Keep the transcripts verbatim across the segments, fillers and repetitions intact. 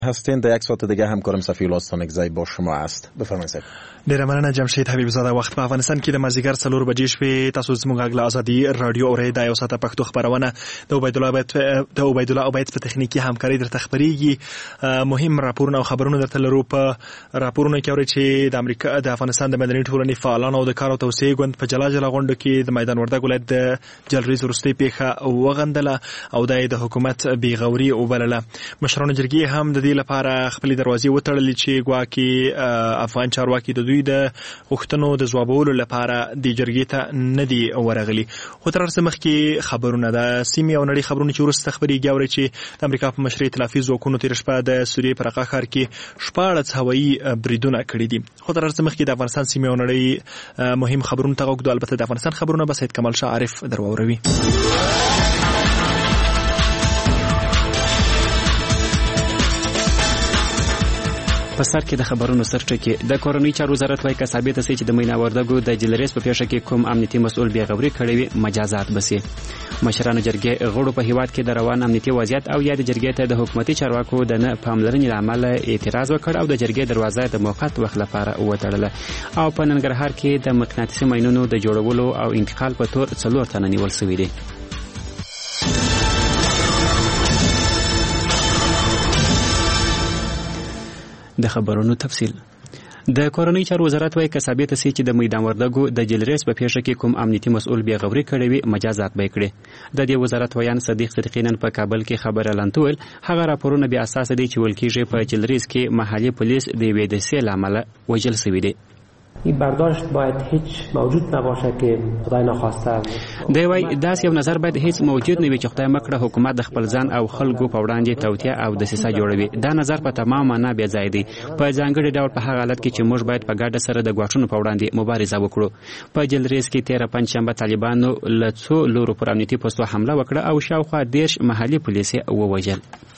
هستین. در یک ساعت دیگه همکارم صفی‌الله ستانکزی با شما است. بفرمایید. ډیره مننه جمشید حبیب زاده. وخت په افغانستان کې د مازیګر څلور بجې شپې. تاسو زموږ غږ له ازادي رادیو اورئ. دا یو ساعته پښتو خبرونه د عبید الله عبید د عبید الله عبید په تخنیکی همکاري درته خبريږي. مهم راپورونه او خبرونه درته لرو. په راپورونه کې اورئ چې د امریکا د افغانستان د مدني ټولنې فعالان او د کار او توسعې ګوند په جلا جلا غونډه کې د میدان وردګ ولایت د جلریز وروستۍ پیښه وغندله او د حکومت بیغوري وبلله. مشرانو جرګې هم د دې لپاره خپل دروازې وتړلې چې ګواکې افغان چارواکي د دوی د غوښتنو د ځوابولو لپاره د جرګې ته نه دي ورغلي. خو تر څه مخکې خبرونه د سیمې او نړۍ خبرونه چې وروسته خبرېږي اورئ چې د امریکا په مشرۍ ائتلافي ځواکونو تېره شپه د سوریې په رقه ښار کې شپاړس هوایي بریدونه کړي دي. خو تر څه مخکې د افغانستان سیمې او نړۍ مهم خبرونه ته غوږ. البته د افغانستان خبرونه به سید کمال شاه عارف درواوروي. په سر کې د خبرونو سرټکی د کورنۍ چارو وزارت وايي چې ثابته سي چې د مینا وردګو د جلریس په پیښه کې کوم امنیتي مسؤل بیغوري کړی وي مجازات بسي. مشرانو جرګې غړو په هیواد کې د روان امنیتي وضعیت او یا د جرګې ته د حکومتي چارواکو د نه پاملرنې لامل اعتراض وکړ او د جرګې دروازه د موقت وخت لپاره وتړله. او په ننګرهار کې د مقناطیسي ماینونو د جوړولو او انتقال په تور څلور تنه نیول شوي دي. د خبرونو تفصیل. د کورنۍ چارو وزارت وايي چې ثابته سي چې د میدان وردګو د جلریس په پیښه کې کوم امنیتي مسؤل بیغوري کړی وي مجازات به کړي. د دې وزارت ویان صدیق صدیقینن په کابل کې خبره لانتول هغه راپورونه بیا اساس دي چې ولکیږي په جلریس کې محلي پولیس د ویدسي لامل وجل سوي دي. این برداشت باید هیچ موجود نباشه که خدای نخواسته. دی وای داس یو نظر باید هیڅ موجود نه وي چې خدای مکړه حکومت د خپل ځان او خلکو په وړاندې توتیا او دسیسه جوړوي. دا نظر په تمام معنا بیا ځای دی. په ځانګړي ډول په هغه حالت کې چې موږ باید په ګډه سره د ګواښونو په وړاندې مبارزه وکړو. په جلریز کې تیره پنځشنبه طالبانو له څو لورو پر امنیتي پوستو حمله وکړه او شاوخوا دیرش محلي پولیس ووژل.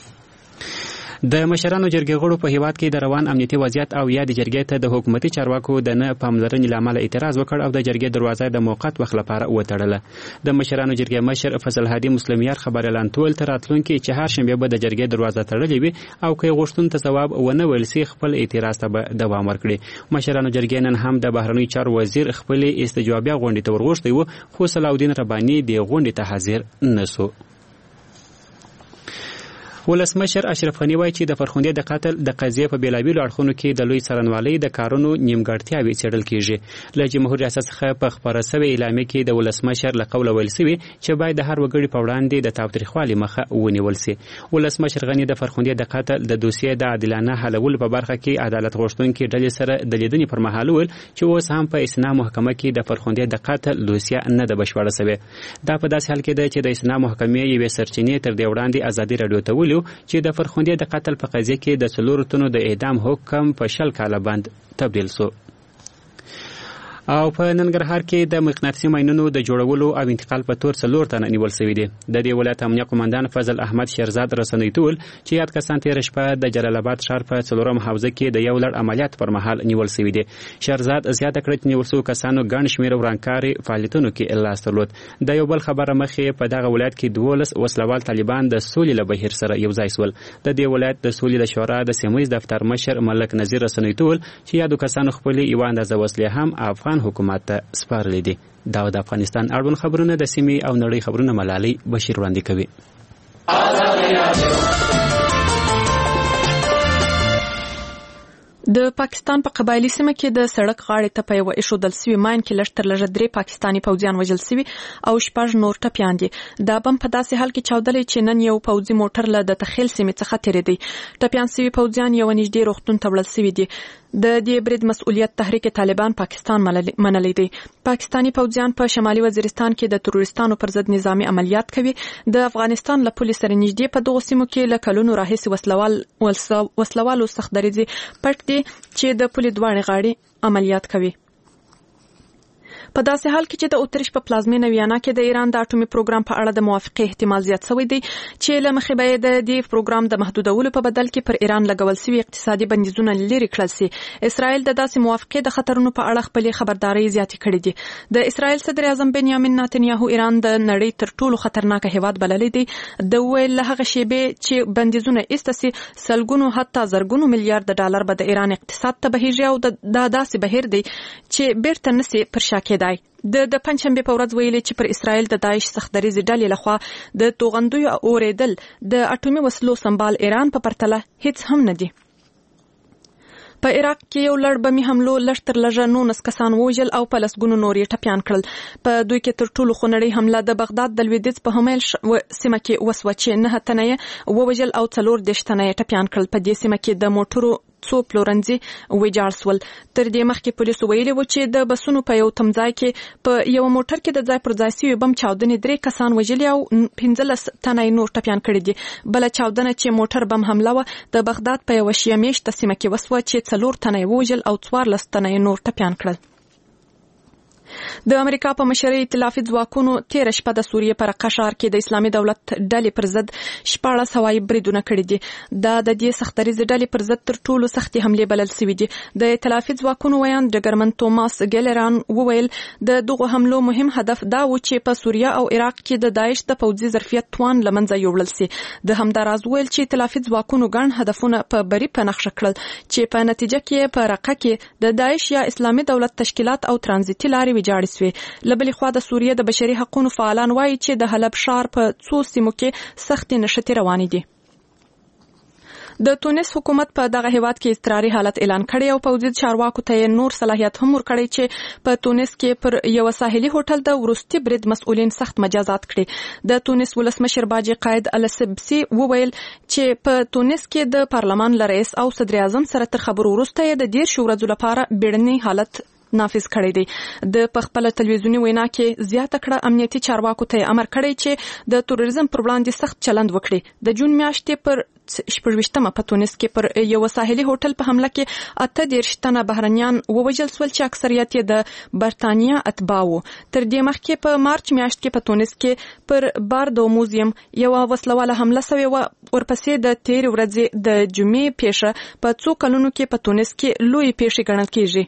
د مشرانو جرګې غړو په هیواد کې د روان امنیتي وضعیت او یا د جرګې ته د حکومتي چارواکو د نه پاملرنې لامل اعتراض وکړ او د جرګې دروازه د موقت وخت لپاره وتړله. د مشرانو جرګې مشر فضل هادي مسلمیار خبر اعلان تول تر راتلونکي چې هر شنبه به د جرګې دروازه تړلې وي او که غوښتون ته ځواب ونه ویل سي خپل اعتراض ته به دوام ورکړي. مشرانو جرګې نن هم د بهرنیو چارو وزیر خپل استجوابیه غونډې ته ورغوښتي وو خو صلاح الدین رباني د غونډې ته حاضر نسو. ولسمشر اشرف غنی وایي چې د فرخندې د قتل د قضیې په بیلابیلو اړخونو کې د لوی څارنوالۍ د کارونو نیمګړتیاوې څېړل کیږي. له جمهور ریاست څخه په خپاره سوې اعلامیه کې د ولسمشر له قوله ویل سوي چې باید د هر وګړي په وړاندې د تاوتریخوالي مخه ونیول سي. ولسمشر غنی د فرخندې د قتل د دوسیې د عادلانه حلولو په برخه کې عدالت غوښتونکي ډلې سره د لیدنې پر مهال ویل چې اوس هم په استناد محکمه کې د فرخندې د قتل دوسیه نه ده بشپړه سوې. دا په داسې حال کې ده چې د استناد محکمې یوې سرچینې تر دې وړاندې ازادي رادیو ته ویلي چې د فرخندې د قتل په قضیه کې د څلورو تنو د اعدام حکم په شل کاله باندې تبدیل شو. او په ننګرهار کې د مقناطیسي ماینونو د جوړولو او انتقال په تور څلور تنه نیول شوي دي. د دې ولایت امنیه قومندان فضل احمد شیرزاد رسنۍ ټول چې یاد کسان تېره شپه د جلال آباد ښار په څلورم حوزه کې د یو لړ عملیات پر مهال نیول شوي دي. شیرزاد زیاته کړه چې نیول شوو کسانو ګڼ شمېر ورانکاري فعالیتونو کې لاس درلود. د یو بل خبره مخې په دغه ولایت کې دولس وسلوال طالبان د سولې له بهیر سره یو ځای شول. د دې ولایت د سولې د شورا د سیمه دفتر مشر ملک نذیر رسنۍ ټول چې یادو کسانو خپل یو اندازه وسلې هم افغان حکومت ته سپارلې دي. دا د افغانستان اړوند خبرونه د سیمې او نړۍ خبرونه ملالۍ بشیر وړاندې کوي. د پاکستان په قبایلی سیمه کې د سړک غاړې ته په یو ایښودل سوي ماین کې لږ تر لږه درې پاکستاني پوځیان وژل سوي او شپږ نور ټپیان دي. دا بم په داسې حال کې چاودلی چې نن یو پوځي موټر له د تخیل سیمې څخه تېرېدی. ټپیان سوي پوځیان یو نږدې روغتون ته وړل سوي دي. د دې برید مسؤلیت تحریک طالبان پاکستان منلی دی. پاکستاني پوځیان په شمالي وزیرستان کې د تروریستانو پر ضد نظامی عملیات کوي. د افغانستان له پولیس سره نږدې په دغو سیمو کې له کلونو راهیسې وسلوال وسلوالو سخت دریځي پټ دي چې د پولې دواړې غاړې عملیات کوي. په داسې حال کې چې د اتریش په پلازمینه ویانا کې د ایران د اټومي پروګرام په اړه د موافقې احتمال زیات شوی دی چې له مخې به د دې پروګرام د محدودولو په بدل کې پر ایران لګول شوی اقتصادي بندیزونه لري کړل شي. اسرائیل د داسې موافقې د خطرونو په اړه خپل خبرداري زیاتې کړې دي. د اسرائیل صدر اعظم بنیامین نتنیاهو ایران د نړۍ تر ټولو خطرناک هیواد بللی دی. د ویل له هغه شیبې چې بندیزونه ایستسي سلګونو حتی زرګونو میلیارډ ډالر به د ایران اقتصاد ته بهیږي او د داسې بهیر دی چې بیرته نسی پر شا کېدای. د د پنځشنبه په ورځ ویلي چې پر اسرائیل د داعش سختدریزې ډلې لخوا د توغندیو اوریدل د اټومي وسلو سنبال ایران په پرتله هیڅ هم نه دی. په عراق کې یو لړ بمي حملو لشتر لږه نونس کسان ووژل او په لسګونو نور یې ټپیان کړل. په دوی کې تر ټولو خونړۍ حمله د بغداد د لویدیځ په همیل سیمه کې وسوه چې نه تنه یې ووژل او څلور دېرش تنه یې ټپیان کړل. په دې سیمه کې د موټرو څو پلورنځي ویجاړ سول. تر دې مخکې پولیسو ویلي و چې د بسونو په یو تمځای کې په یو موټر کې د ځای پر ځای سوي بم چاودنې درې کسان وژلي او پنځلس تنه نور ټپیان کړي دي. بله چاودنه چې موټر بم حمله وه د بغداد په یوه شیعه میشته سیمه کې وسوه چې څلور تنه ووژل او څوارلس تنه نور ټپیان کړل. د امریکا په مشرۍ ائتلافي ځواکونو تیر شپه د سوریې په رقه ښار کې د اسلامي دولت ډلې پر ضد شپاړس هوایي بریدونه کړي دي. دا د دې سختدریزې ډلې پر ضد تر ټولو سختې حملې بلل سوي دي. د ائتلافي ځواکونو ویان ډګرمن توماس ګیلران وویل د دغو حملو مهم هدف دا و چې په سوریه او عراق کې د داعش د پوځي ظرفیت توان له منځه یوړل سي. د همداراز ویل چې ائتلافي ځواکونو ګڼ هدفونه په بری په نقشه کړل چې په نتیجه کې په رقه کې د داعش یا اسلامي دولت تشکیلات او ترانزیتي لارې ویجاړې سوې. لبلې خوا د سوریه د بشري حقوقو فعالان وایي چې د حلب ښار په څو سیمو کې سختې نښتې روانې دي. د تونس حکومت په دغه هیواد کې اضطراري حالت اعلان کړی او پوځي چارواکو ته نور صلاحیت هم ورکړی چې په تونس کې پر یو ساحلي هوټل د وروستي برید مسؤلین سخت مجازات کړي. د تونس ولسمشر باجی قائد السبسي وویل چې په تونس کې د پارلمان رئیس او صدر اعظم سره تر خبرو وروسته د دېرش ورځو لپاره بیړنی حالت نافذ کړی دی. د پخپل تلویزیونی وینا کې زیاته کړه امنیتي چارواکو ته امر کړی چې د تروریزم پر وړاندې سخت چلند وکړي. د جون میاشتې پر شپږویشتمه په تونس کې پر یو ساحلي هوټل په حمله کې اته دېرش تنه بهرنیان ووژل سول چې اکثریت یې د برتانیا اتباع وو. تر دې مخکې په مارچ میاشت کې په تونس کې پر باردو موزیم یو وسلواله حمله سوې وه. ورپسې د تیر ورځې د جمعې پیښه په څو کلونو کې په تونس کې لوی پیښه ګڼل کیږي.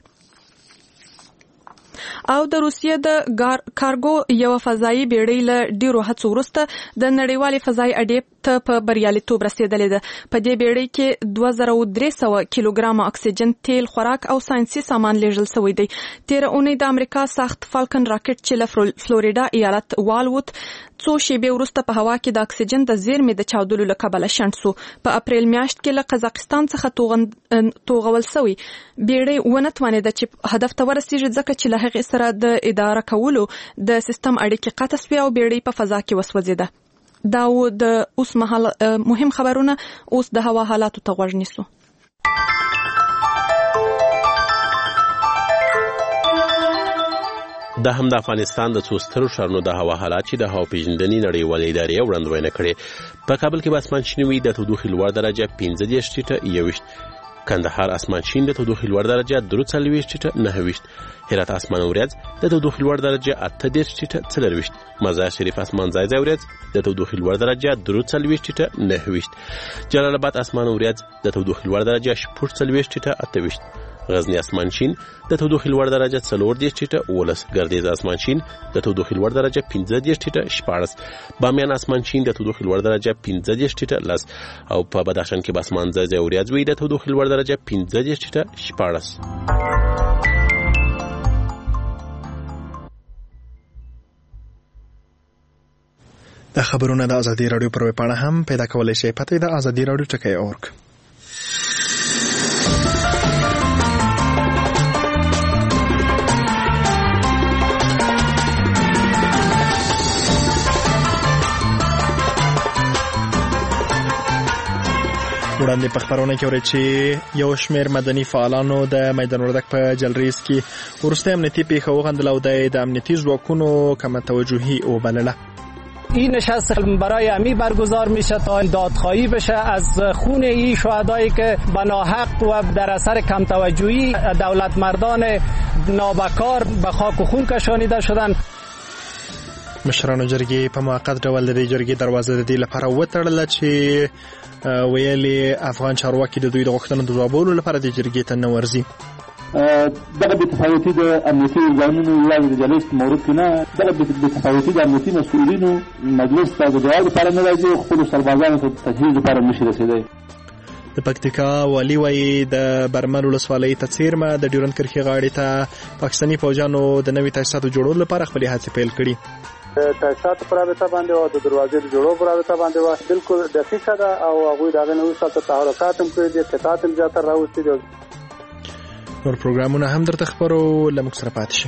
او د روسیې د کارګو یو فضایي بیړۍ له ډیرو هڅو وروسته د نړیوالې فضایي اډې ته په بریالیتوب رسیدلې ده. په دې بیړۍ کې دوه زره درې سوه کیلوګرامه اکسیجن، تیل، خوراک او ساینسي سامان لیږل شوی دی. تیر اونۍ د امریکا ساخت فالکن راکټ چې له فلوریډا ایالت والوت څو شیبې وروسته په هوا کې د اکسیجن د زیرمې د چاودلو له کبله شنډ سو. په اپریل میاشت کې له قزاقستان څخه توغول شوی بیړۍ ونه توانېده چې هدف ته ورسیږي ځکه چې له هغې سره د اداره کولو د سیستم اړیکې قطع شوې او بیړۍ په فضا کې وسوځېده. دا و د اوس مهال مهم خبرونه. اوس د هوا حالاتو ته غوږ نیسو. دا هم د افغانستان د څو سترو ښارونو د هوا حالات چې د هوا پیژندنې نړیوالې ادارې وړاندوینه کړې. په کابل کې به اسمان شین وي، د تودوخې لوړ درجه پنځه دېرش ټیټه یوویشت، کندهار اسمان شین د تودوخې لوړ درجه درې څلوېښت ټیټه نهه ویشت، هرات اسمان وریځ د تودوخې لوړ درجه اته دېرش ټیټه څلور ویشت، مزار شریف اسمان ځای ځای وریځ د تودوخې لوړ درجه درې څلوېښت ټیټه نهه ویشت، جلال آباد اسمان وریځ د تودوخې لوړ درجه شپږ څلوېښت ټیټه اته ویشت، غزنی اسمان شین د تودوخې لوړ درجه څلور دېرش ټیټه اوولس، ګردیز اسمان شین د تودوخې لوړ درجه پنځه دېرش ټیټه شپاړس، بامیان اسمان شین د تودوخې لوړ درجه پنځه دېرش ټیټه لس او په بدخشان کې به اسمان ځای ځای وریځ وي د تودوخې لوړ درجه پنځه دېرش ټیټه شپاړس. د خبرونه د ازادي راډیو پر ویبپاڼه هم پیدا کولای شئ. پته د ازادي راډیو ټکی اورګ. وړاندې په خبرونه کې ورته چې یو شمېر مدني فعالانو د میدان وردګ په جلریز کې ورسته امنیتي پیښه وغندله او د امنیتي ځواکونو کم توجهي وبلله. این نشست برای امی برگزار میشه تا دادخواهی بشه از خون این شهدایی که به ناحق و در اثر کم توجهی دولت مردان نابکار به خاک و خون کشانیده شدن. مشرانو جرګې په موقت ډول د جرګې دروازه د دې لپاره وتړله چې ویلي افغان چارواکي د دوی د غوښتنو د ځوابولو لپاره د جرګې ته نه ورځي. دغه بېتفاوتي د امنیتي ارګانونو یوازې د جلسې په مورد کې نه، دغه بېتفاوتي د امنیتي مسؤلینو مجلس ته د جواب لپاره نه راځي او خپلو سربازانو ته تجهیز لپاره نشي رسېدی. د پکتیکا والي وایي د برمل ولسوالۍ ته څیرمه د ډیورنډ کرښې غاړې ته پاکستاني فوجانو د نوي تاسیساتو جوړولو لپاره خپلې هڅې پیل کړي. تاسیساتو پر رابطه باندې او د دروازې د جوړولو پر رابطه باندې و بالکل دقیقه ده او هغوی د هغې نه وروسته تحرکات هم کړي دي، قطعات هم زیاتره راوستي دي. نور پروګرامونه هم درته خپرو، له موږ سره پاتې شئ.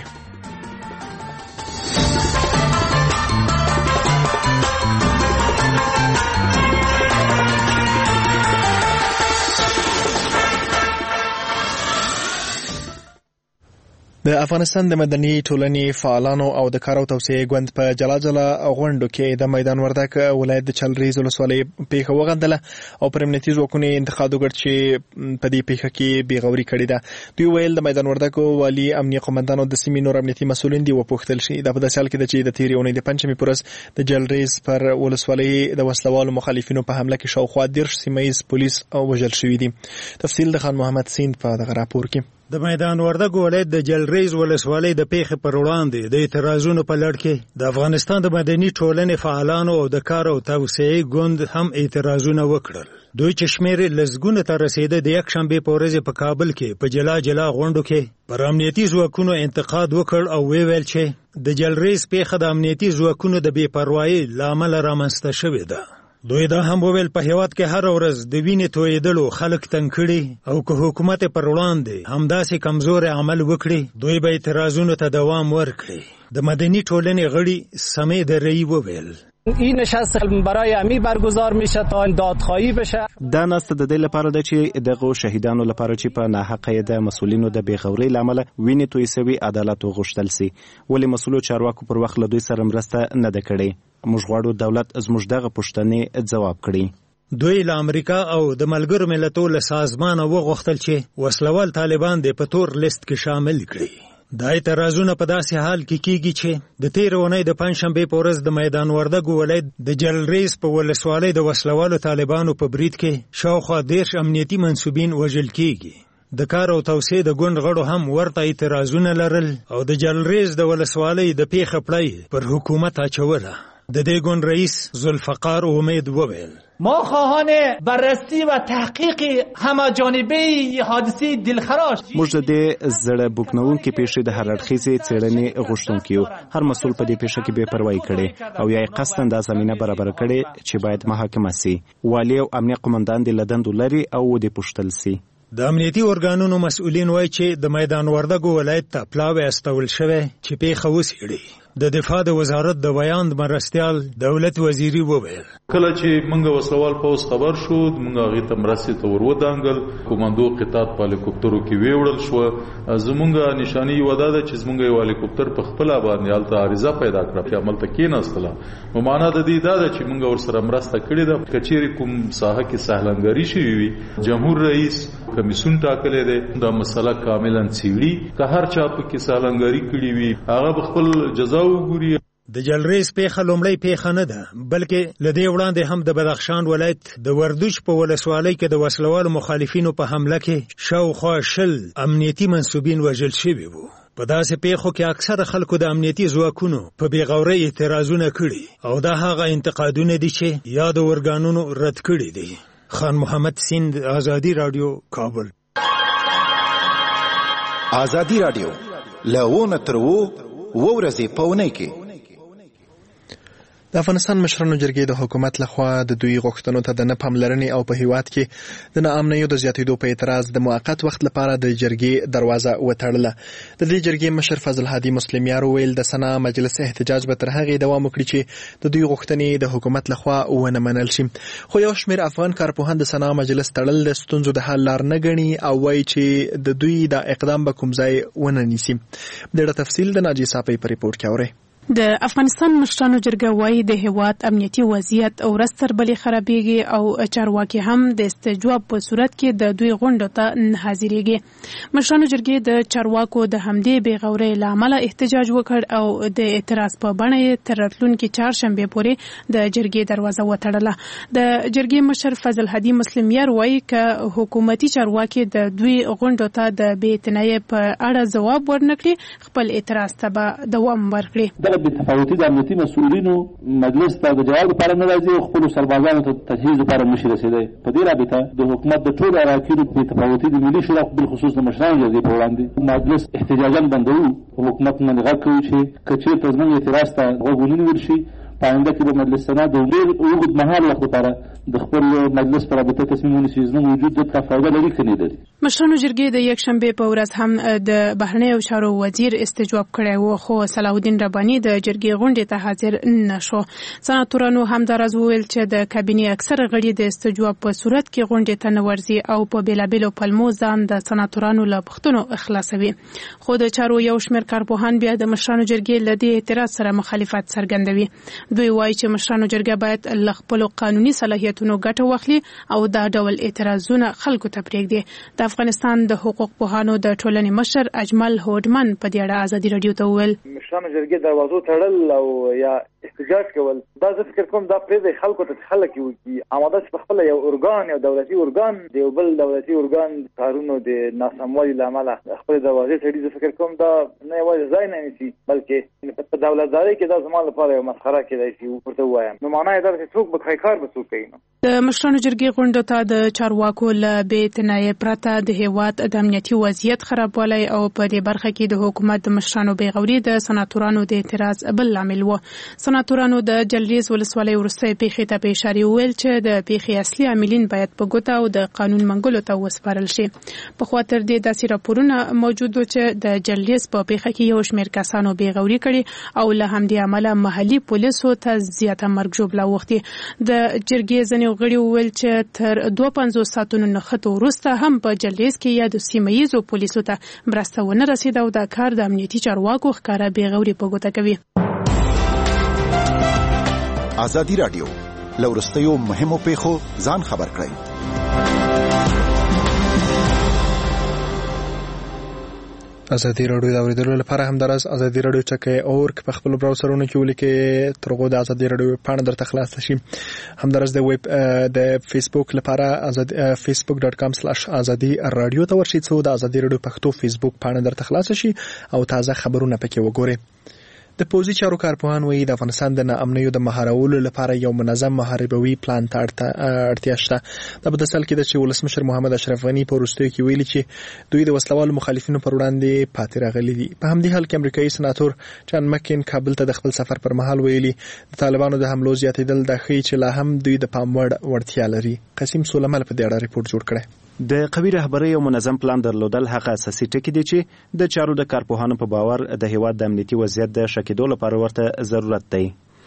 د افغانستان د مدني ټولنې فعالانو او د کار او توسعې ګوند په جلا جلا غونډو کې د میدان وردګ ولایت د چلریز ولسوالۍ پیښه وغندله او پر امنیتي ځواکونو انتقاد وکړ چې په دې پیښه کې بېغوري کړې ده. دوی ویل د میدان وردګ والي امنیه قومندان او د سیمې نور امنیتي مسؤلین دي وپوښتل شي. دا په داسې حال کې ده چې د تېرې اونۍ د پنجشنبې په ورځ د جلریز پر ولسوالۍ د وسلوالو مخالفینو په حمله کې شاوخوا دېرش سیمه ییز پولیس وژل شوي دي. تفصیل د خان محمد سیند په دغه راپور کې. د میدان وردګ ولایت د جلریز ولسوالۍ د پیښې پر وړاندې د اعتراضونو په لړ کې د افغانستان د مدني ټولنې فعالانو او د کار او توسعې ګوند هم اعتراضونه وکړل. دوی چې شمېر لسګونه ته رسېده د یکشنبې په ورځ په کابل کې په جلا جلا غونډو کې پر امنیتي ځواکونو انتقاد وکړ او ویل چې د جلریز پیښه د امنیتي ځواکونو د بې پروایۍ له امله رامنځته شوې ده. دوی دا هم وویل په هیواد کې هر ورځ د وینې تویېدلو خلک تنګ کړي او که حکومت پر وړاندې همداسې کمزوري عمل وکړي دوی به اعتراضونو ته دوام ورکړي. د مدني ټولنې غړي سمې دره‌ای وویل این نشست برای امی برگزار میشه تا دادخواهی بشه. دا نسته د دې لپاره ده چې دغه شهیدانو لپاره چې په ناحقه د مسولینو د بېغورۍ لامل وینې توی سوي عدالت وغوښتل سي. ولې مسولو چارواکو پر وخت له دوی سره مرسته نه ده کړې؟ موږ غواړو دولت زموږ دغه پوښتنې ځواب کړي. دوی له امریکا او د ملګرو ملتونو له سازمانه وغوښتل چې وسلوال طالبان د په تور لیست کې شامل کړي. دا اعتراضونه په داسې حال کې کیږي چې د تېرې اونۍ د پنجشنبې په ورځ د میدان وردګ ولایت د جلریز په ولسوالۍ د وسلوالو طالبانو په برید کې شاوخوا دېرش امنیتي منصوبین وژل کیږي. د کار او توسعې د ګوند غړو هم ورته اعتراضونه لرل او د جلریز د ولسوالۍ د پیښه پړی پر حکومت اچوله. د دې ګوند رئیس ذوالفقار امید وویل ما خواهان بررسی و تحقیق همه‌جانبه حادثه دلخراش موږ د دې زړه بوکنونکې پیښې د هر اړخیزې څېړنې غوښتونکي یو. هر مسؤل په دې پیښه کې بې پروایي کړې او یا یې قصداً دا زمینه برابره کړې چې باید محاکمه سي. والي او امنیه قومندان دې له دندو لرې او دې پوښتل سي. د امنیتي ارګانونو مسؤلین وایي چې د میدان وردګ ولایت ته پلاوی استول شوی چې پیښه وڅېړي. د دفاع د وزارت د بیان مرستیال دولت وزیری وویل کله چې موږ وسلوال پوس خبر شو موږ هغه ته مرستې ته ورودانګل کوماندو قطاط په هلیکوپټرو کې ویوړل شو. زمونږ نشانی ودا ده چې زمونږ یو هلیکوپټر په خپل باندې حالت عارضه پیدا کړه چې عمل ته کېناستله. نو معنا د دې دا ده چې موږ ورسره مرسته کړې ده. کچېری کوم ساحه کې سهلنګاری شوی وي جمهور رئیس کمیسیون ټاکلې ده دا مسله کاملا څېړي که هر چا په کې سهلنګاری کړې وي هغه خپل جزا وګوري. د جلریز پیښه لومړی پیښه نه ده بلکې له دې وړاندې هم د بدخشان ولایت د وردوش په ولسوالۍ کې د وسلوالو مخالفینو په حمله کې شاوخوا شل امنیتي منصوبین وژل شوي وو. په داسې پیښو کې اکثره خلکو د امنیتي ځواکونو په بېغورۍ اعتراضونه کړي او دا هغه انتقادونه دي چې یاد ارګانونو رد کړي دي. خان محمد سیند، آزادی رادیو، کابل. آزادی رادیو لونه ترو وورځي پونه کې د افغانستان مشرانو جرګې د حکومت لخوا د دوی غوښتنو ته د نه پاملرنې او په هیواد کې د ناامنیو د زیاتېدو په اعتراض د موقت وخت لپاره د جرګې دروازه وتړله. د دې جرګې مشر فضل هادي مسلمیار ویل د سنا مجلس احتجاج به تر هغې دوام وکړي چې د دوی غوښتنې د حکومت لخوا ونه منل شي. خو یو شمېر افغان کارپوهان د سنا مجلس تړل د ستونزو د حل لار نه ګڼي او وایي چې د دوی د اقدام به کوم ځای ونه نیسي. د دې تفصیل د ناجي صاحب په ریپورت کې اورئ. د افغانستان مشرانو جرګه وايي د هیواد امنیتي وضعیت ورځ تر بلې خرابېږي او چارواکي هم د استجواب په صورت کې د دوی غونډو ته نه حاضرېږي. مشرانو جرګې د چارواکو د همدې بې غورۍ له امله احتجاج وکړ او د اعتراض په بڼه یې تر راتلونکي چهارشنبې پورې د جرګې دروازه وتړله. د جرګې مشر فضل هدي مسلمیار وايي که حکومتي چارواکي د دوی غونډو ته د بې اعتنایۍ په اړه ځواب ورنکړي خپل اعتراض ته به دوام ورکړي. بې تفاوتي د امنیتي مسؤلینو مجلس ته د جواب لپاره نه راځي او خپلو سربازانو ته تجهیز لپاره نشي رسېدی. په دې رابطه د حکومت د ټولو اراکینو بې تفاوتي د ملي شورا بالخصوص د مشرانو جرګې په وړاندې مجلس احتجاجاً بندوو. حکومت باندې غږ کوي چې که چېرته زموږ اعتراض ته غوږ ونه نیول شي په آینده کې به مجلس سنا د ډېر اوږد مهال وخت لپاره د خپل مجلس پر رابطه تصمیم ونیسي چې زموږ وجود دلته فایده لري که نه لري. مشرانو جرګې د یکشنبې په ورځ هم د بهرنیو چارو وزیر استجواب کړی و خو صلاح الدین رباني د جرګې غونډې ته حاضر نه شو. سناتورانو همداراز وویل چې د کابینې اکثره غړي د استجواب په صورت کې غونډې ته نه ورځي او په بېلابېلو پلمو ځان د سناتورانو له پوښتنو خلاصوي. خو د چارو یو شمېر کارپوهان بیا د مشرانو جرګې له دې اعتراض سره مخالفت څرګندوي. دوی وایي چې مشرانو جرګه باید له خپلو قانوني صلاحیتونو ګټه واخلي او دا ډول اعتراضونه خلکو ته پرېږدي. د افغانستان د حقوق پوهانو د ټولنې مشر اجمل هوډمن په دې اړه ازادي راډیو ته وویل مشرانو جرګې دروازو تړل او یا احتجاج کول دا زه فکر کوم دا پرېږدي خلکو ته خلک وکړي. اماده چې په خپله یو ارګان یو دولتي ارګان د یو بل دولتي ارګان کارونو د ناسموالي له امله خپلې دروازې تړي زه فکر کوم دا نه یوازې ځای نه نیسي بلکې په دولتدارۍ کې دا زما لپاره یو مسخره کېدای شي ورته ووایم. نو معنا یې دا چې څوک به کوي کار به څوک کوي. د مشرانو جرګې غونډو ته د چارواکو له بې اعتنایۍ پرته د هیواد د امنیتي وضعیت خرابوالی او په دې برخه کې د حکومت د مشرانو بې غوري د سناتورانو د اعتراض بل لامل و. سناتورانو د جلریز ولسوالۍ وروستۍ پیښې ته په اشارې وویل چې د پیښې اصلي عاملین باید په ګوته او د قانون منګولو ته وسپارل شي. پخوا تر دې داسې راپورونه موجود و چې د جلریز په پیښه کې یو شمېر کسانو بې غوري کړي او له همدې امله محلي پولیسو ته زیاته مرګ ژوبله اوښتې. د جرګې ځینې غړي وویل چې تر دوه پنځوس ساعتونو نښتو وروسته هم په جلریز کې یا د سیمه ییزو پولیسو ته مرسته ونه رسېده او دا کار د امنیتي چارواکو ښکاره بې غوري په ګوته کوي. ازادي راډیو له وروستیو مهمو پیښو ځان خبر کړئ. ازادي راډیو د اوریدلو لپاره همداراز ازادي راډیو چکه اور په خپل براوزرونو کې ولیکي ترغو د ازادي راډیو پاڼه درته خلاص شي. همداراز د ویب د فیسبوک لپاره ازادي فیسبوک ډاټ کام سلاش ازادي راډیو ته ورشئ څو د ازادي راډیو پښتو فیسبوک پاڼه درته خلاص شي او تازه خبرونه پکې وګورئ. د پوزي چارو کارپوهان وایي د افغانستان د ناامنیو د مهارولو لپاره یو منظم محاربوي پلان ته اړتیا شته. دا په داسې حال کې ده چې ولسمشر محمد اشرف غني په وروستیو کې ویلي چې دوی د وسلوالو مخالفینو پر وړاندې پاتې راغلي دي. په همدې حال کې امریکایي سناتور جان مکین کابل ته د خپل سفر پر مهال ویلي د طالبانو د حملو زیاتېدل د ښیي چې لا هم دوی د پام وړ وړتیا لري. قاسم سولمل په دې اړه ریپورت جوړ کړی. د قوي رهبرۍ او منظم پلان درلودل هغه اساسي ټکي دي چې د چارو د کارپوهانو په باور د هیواد د امنیتي وضعیت د ښه کېدو لپاره ورته ضرورت دی.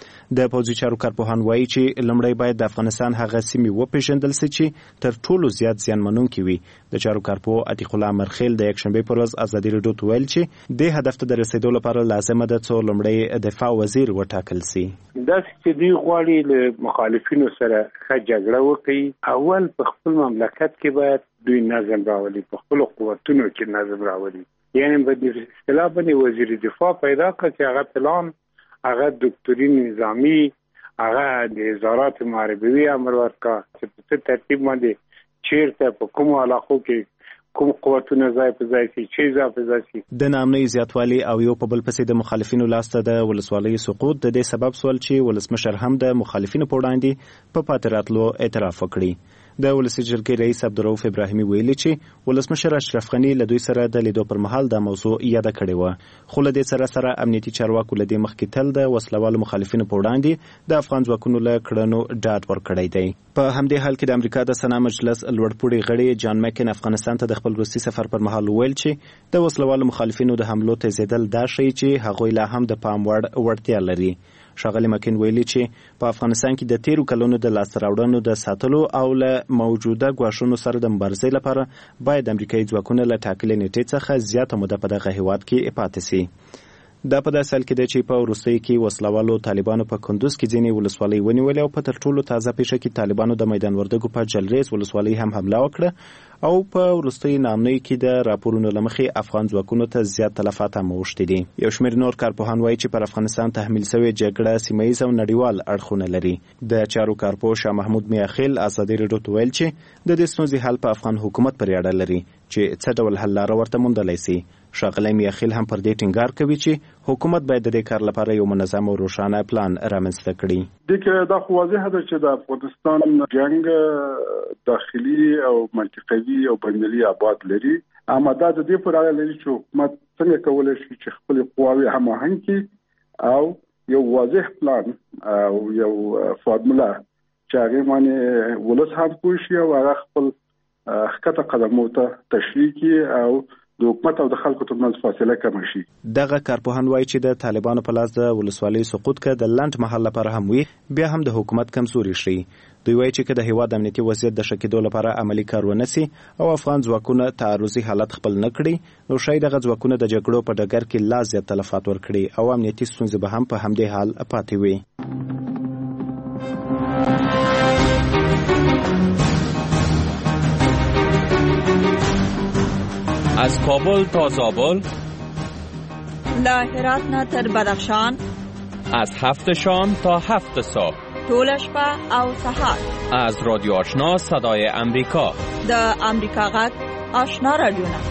د پوځي چارو کارپوهان وایي چې لومړی باید د افغانستان هغه سیمې وپېژندل سي چې تر ټولو زیات زیانمنونکي وي. د چارو کارپوه عتیق الله مرخیل د یکشنبې پر ورځ ازادي راډیو ته ویل چې دې هدف ته د رسېدو لپاره لازمه ده څو لومړی دفاع وزیر وټاکل سي. داسې چې دوی غواړي له مخالفینو سره ښه جګړه وکړي. اول په خپل مملکت کې باید دوی نظم راولي، په خپل قوتونو کې نظم راولي. یعنی په دې اصطلاح باندې وزیر دفاع پیدا کړي چې هغه پلان، هغه دکتورین نظامی، هغه د وزارت محاربوي امر ورکا چې په ترتیب باندې چیرته په کوم علاقو کې کوم قوتونه ځای په ځای شي، چې ځای په ځای شي. د ناامنۍ زیاتوالی او یو په بل پسې د مخالفینو لاسته د ولسوالۍ سقوط د دې سبب سول چې ولسمشر هم د مخالفینو په وړاندې په پاتې راتلو اعتراف وکړي. د ولسي جرګې رئیس عبدالرؤف ابراهیمي ویلي چې ولسمشر اشرف غني له دوی سره د لیدو پر مهال دا موضوع یاده کړې وه. خو له دې سره سره امنیتي چارواکو له دې مخکې تل د وسلوالو مخالفینو په وړاندې د افغان ځواکونو له کړنو ډاډ ورکړی دی. په همدې حال کې د امریکا د سنا مجلس لوړپوړي غړي جان مکین افغانستان ته د خپل روسي سفر پر مهال وویل چې د وسلوالو مخالفینو د حملو تیزیدل دا ښیي چې هغوی لا هم د پام وړ وړتیا لري. ښاغلي مکین ویلي چې په افغانستان کې د تیرو کلونو د لاسته راوړنو د ساتلو او له موجوده ګواښونو سره د مبارزې لپاره باید امریکایي ځواکونه له ټاکلې نیټې څخه زیاته موده په دغه هیواد کې پاتې سي. دا په داسې حال کې دی چې په وروستیو کې وسلوالو طالبانو په کندوز کې ځینې ولسوالۍ ونیولې او په تر ټولو تازه پیښه کې طالبانو د میدان وردګو په جلریز ولسوالۍ هم حمله وکړه او په وروستیو نامنیو کې د راپورونو له مخې افغان ځواکونو ته زیات تلفات هم اوښتي دي. یو شمېر نور کارپوهان وایي چې پر افغانستان تحمیل شوې جګړه سیمه ییز او نړیوال اړخونه لري. د چارو کارپوه شاه محمود میاخیل ازادي راډیو ته ویل چې د دې ستونزې حل په افغان حکومت پورې اړه لري چې څه ډول حل لاره ورته موندلی سي. ښاغلی میاخیل هم پر دې ټینګار کوي چې حکومت باید د دې کار لپاره یو منظم او روښانه پلان رامنځته کړي. دغه د واضح ده چې د افغانستان جنگ داخلي او منطقوي او بینالمللي ابعاد لري. اما دا د دې پر اړه لري چې حکومت څنګه کولای شي چې خپل قواوې هماهنګ کړي او یو واضح پلان او یو فارمولا چې هغه باندې ولس هم کوی شي او هغه خپل خطه قدمو ته تشریح کړي او د حکومت او د خلکو ترمنځ فاصله کم شي. دغه کارپوهان وایي چې د طالبانو په لاس د ولسوالۍ سقوط که د لنډ مهال لپاره هم وي بیا هم د حکومت کمزوري شي. دوی وایي چې که د هیواد امنیتي وضعیت د ښه کېدو لپاره عملي کار ونه سي او افغان ځواکونه تعرضي حالت خپل نه کړي نو شاید دغه ځواکونه د جګړو په ډګر کې لا زیات تلفات ورکړي او امنیتي ستونزې به هم په همدې حال پاتې وي. از کابل تا زابل، له هرات نه تر بدخشان، از هفت شام تا هفت صبح، ټول شپه او سهار، از رادیو آشنا صدای امریکا، د امریکا غږ آشنا رادیو.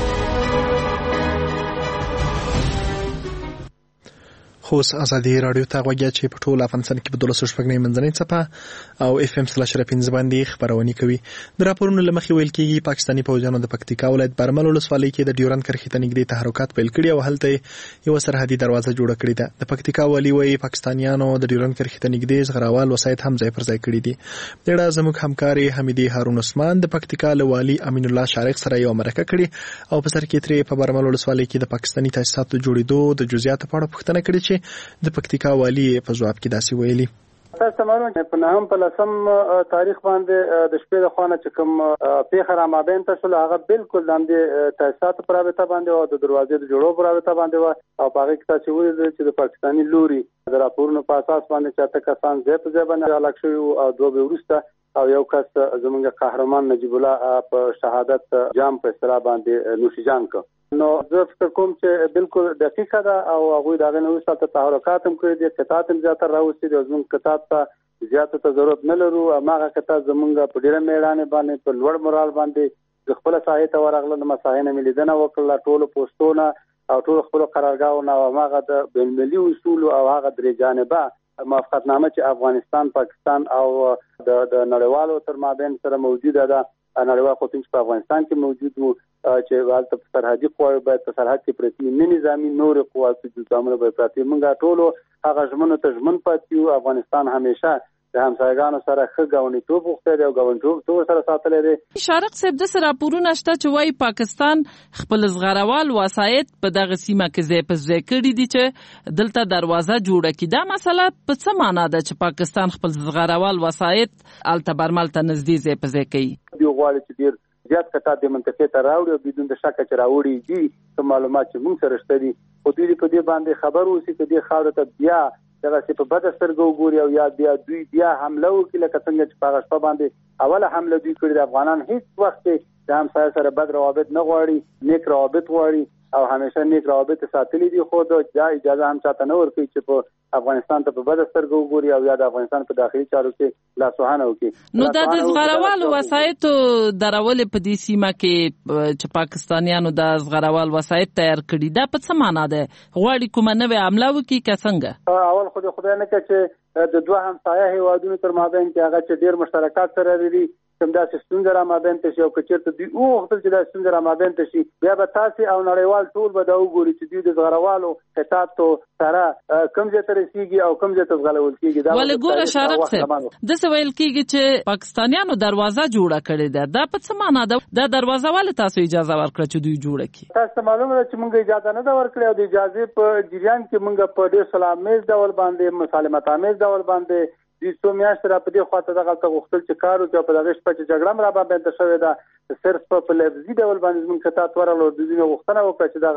خوست ازادي رادیو ته غوږی چې په ټول افغانستان کې په دولس شپږ نه منځنۍ څپه او اف ام سلاش پنځه باندې خبرونه کوي. د راپورونو لمخې ویل کېږي پاکستاني پوځیانو د پکتیکا ولایت برمل ولسوالۍ کې د ډیورند کرښې ته نږدې تحرکات پیل کړي او هلته یو سرحدي دروازه جوړه کړې ده. د پکتیکا والي وایي پاکستانیانو د ډیورند کرښې ته نږدې زغراوال وسایط هم ځای پر ځای کړي دي. د اړه زموږ همکاري حمیدي هارون عثمان د پکتیکا له والي امین الله شارق سره یو مرکه کړې او په سر کې ترې په برمل ولسوالۍ کې د پاکستاني تاسیساتو جوړېدو د جزئیاتو په اړه پوښتنه کړې چې د پکتیکا والی په جواب کې داسې ویلي. تاسو معلومه په نهم په لسم تاریخ باندې د شپې د خوانه چې کوم پیښه را مابین ته شول هغه بالکل د همدې تاسیساتو پر رابطه باندې او د دروازې د جوړو پر رابطه باندې و او په هغه کې تاسو ویل چې د پاکستاني لوري د راپورونو په اساس باندې چې اته کسان ځای په ځای باندې هلاک شوي او دوه به وروسته او یو کس زمونږ قهرمان نجیب الله په شهادت جام په اصطلاح باندې نوشیجان کړ. نو زه فکر کوم چې بالکل دقیقه ده او هغه دغه نو څه تحرکات هم کړی دي قطعات هم زیاته راوستي دي زموږ قطعات ته زیاته ته ضرورت نه لرو هغه قطعات زموږ په ډیره میدان باندې په لوړ مورال باندې خپل ساحه ته ورغله د مساحینه ملیدنه وکړه ټول پوسټونه او ټول خپل قرارګاهونه او هغه د بین المللي اصول او هغه درې جانبه موافقتنامه چې افغانستان پاکستان او د نړیوالو تر مابین سره موجوده ده نړیوال قوتونه په افغانستان کې موجود وو چې والته سرحدي قواوې باید په سرحد کې پرتی نه نظامی نور قواوې چې زموږ به پرتی موږ ټول هغه ژمنو ته ژمن پاتیو. افغانستان همیشه د همسایګانو سره ښه ګاونډیتوب غوښتلی او ګاونډیتوب سره ساتلی دی. شارق صاحب داسې راپورونه شته چې وایي پاکستان خپل زغروال وسایط په دغه سیمه کې ځای په ځای کړي دي چې دلته دروازه جوړه کړي. دا مسله په څه معنا ده چې پاکستان خپل زغروال وسایط هلته برمل ته نږدې ځای په ځای کوي؟ دوی غواړي چې ډېر زیات قطعات د منطقې ته راوړي او بدون د شکه چې راوړي دي کوم معلومات چې موږ سره شته دي خو دوی په دې باندې خبر اوسي چې دې خاورې ته بیا دغه څه په بده سترګو وګوري او یا بیا دوی بیا حمله وکړي لکه څنګه چې په هغه شپه باندې اوله حمله دوی کړې. د افغانان هیڅ وخت د همسایه سره بد روابط نه غواړي نیک روابط غواړي او همیشه نیک روابط ساتلي دي خو دا اجازه هم چاته نه ورکوي چې په افغانستان ته په بده سترګو وګوري او یا د افغانستان په داخلي چارو کې لاسوهنه وکړي. نو دا د زغروالو وسایطو درولې په دې سیمه کې چې پاکستانیانو د زغروال وسایط تیار کړي دا په څه معنا ده؟ غواړي کومه نوې حمله وکړي که څنګه؟ اول خو د خدای نه کوي چې د دوه همسایه هیوادونو تر مابین کې هغه چې ډېر مشترکات سره لري کوم داسې ستونزه را مابین ته شي او که چېرته دوی وغوښتل چې دا ستونزه را مابین ته شي بیا به تاسې او نړیوال ټول به دا وګوري چې دوی د زغروالو قطعاتو سره کوم ځای ته رسېږي او کوم ځای ته زغلول کېږي. ولې ګوره شارق صاحب داسې ویل کېږي چې پاکستانیانو دروازه جوړه کړې ده دا په څه معنا ده؟ دا دروازه ولې تاسو اجازه ورکړه چې دوی جوړه کړي؟ تاسو معلومه ده چې موږ اجازه نه ده ورکړې او د اجازې په جریان کې موږ په ډېر سلاممیز ډول باندې مسالمت آمیز ډول باندې د څو میاشتې را په دې خواته دغه ته غوښتل چې کار وکړي او په دغه شپه چې جګړه هم را باندې شوې ده صرف په لفظي ډول باندې زموږ قطعات ورغلو د دوی غوښتنه وکړه چې دغه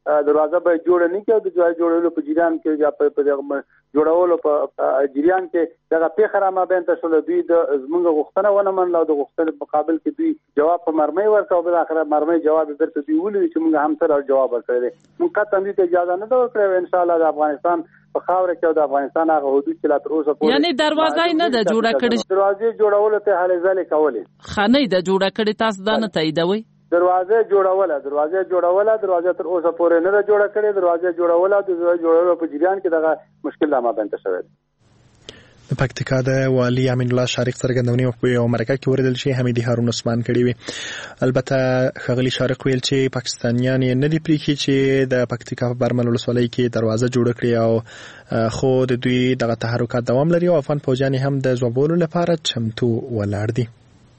دروازه به جوړ نه کړي د ځای جوړولو په جریان کې یا په جوړولو په جریان کې دغه پیښه را مابین ته شول. دوی د زمونږ غوښتنه ونه منله او د غوښتنې مقابل کې دوی جواب په مرمۍ ورکړ او بل اخر مرمۍ جواب درته دوی ولې چې موږ هم سره جواب ورکړی. موږ قطعا دې ته اجازه نه ورکړو. ان شاء الله د افغانستان په خاوره کې او د افغانستان هغه حدود چې لا تر اوسه پورې یعنی دروازه نه د جوړه کړې دروازه جوړولو ته هلې ځلې کولې خانه د جوړه کړې تاسو دا نه تاییدوي. دروازه جوړوله دروازه جوړوله دروازه تر اوسه پورې نه جوړه کړې. دروازه جوړوله د دروازه جوړولو په جریان کې دغه مشکل لا ما بنت شوی. د پکتیکا د والی امین الله شارق څرګندونې په یو مرکه کې وردل شي حمیدي هارون عثمان کړي وي. البته خغلی شارق ویل چې پاکستانیان نه دي پریخي چې د پکتیکا په برمل ولسوالۍ کې دروازه جوړ کړي او خو د دوی دغه تحرکات دوام لري او افغان فوجان هم د ځوابولو لپاره چمتو ولاړ دي.